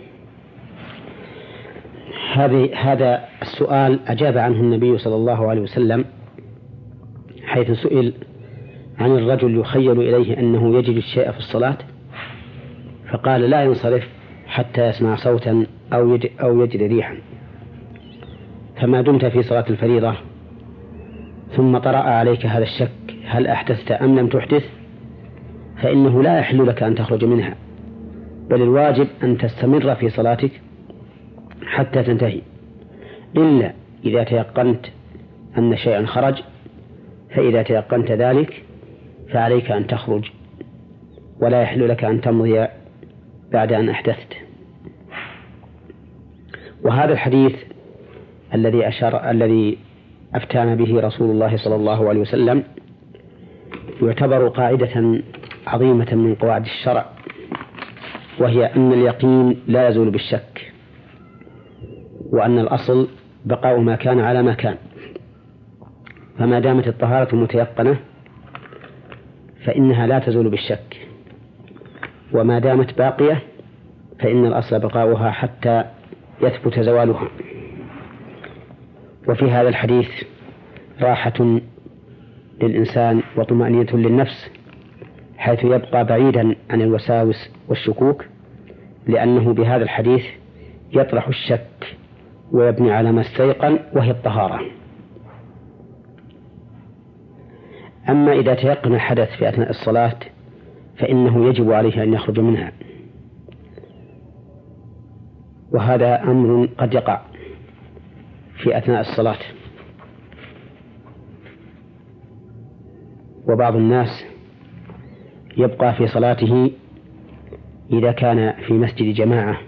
Speaker 2: هذا السؤال أجاب عنه النبي صلى الله عليه وسلم حيث سئل عن الرجل يخيل إليه أنه يجد الشيء في الصلاة، فقال: لا ينصرف حتى يسمع صوتا أو يجد ريحا. فما دمت في صلاة الفريضة ثم طرأ عليك هذا الشك هل أحدثت أم لم تحدث، فإنه لا يحل لك أن تخرج منها، بل الواجب أن تستمر في صلاتك حتى تنتهي، إلا إذا تيقنت أن شيئا خرج، فإذا تيقنت ذلك فعليك أن تخرج، ولا يحل لك أن تمضي بعد أن أحدثت. وهذا الحديث الذي أفتانا به رسول الله صلى الله عليه وسلم يعتبر قاعدة عظيمة من قواعد الشرع، وهي أن اليقين لا يزول بالشك، وأن الأصل بقاء ما كان على ما كان. فما دامت الطهارة متيقنة فإنها لا تزول بالشك، وما دامت باقية فإن الأصل بقاؤها حتى يثبت زوالها. وفي هذا الحديث راحة للإنسان وطمأنينة للنفس، حيث يبقى بعيدا عن الوساوس والشكوك، لأنه بهذا الحديث يطرح الشك ويبني على ما استيقن، وهي الطهارة. أما إذا تيقن الحدث في أثناء الصلاة فإنه يجب عليه أن يخرج منها، وهذا أمر قد يقع في أثناء الصلاة. وبعض الناس يبقى في صلاته إذا كان في مسجد جماعة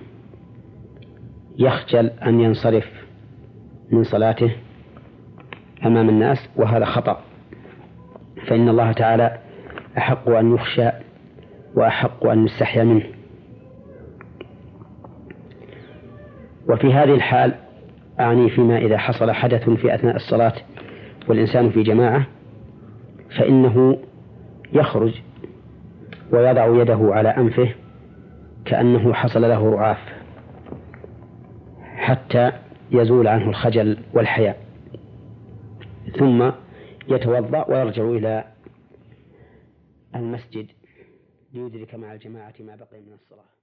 Speaker 2: يخجل أن ينصرف من صلاته أمام الناس، وهذا خطأ، فإن الله تعالى أحق أن يخشى وأحق أن يستحيا منه. وفي هذه الحال أعني فيما إذا حصل حدث في أثناء الصلاة والإنسان في جماعة، فإنه يخرج ويضع يده على أنفه كأنه حصل له رعاف حتى يزول عنه الخجل والحياء، ثم يتوضأ ويرجع إلى المسجد ليدرك مع الجماعة ما بقي من الصلاة.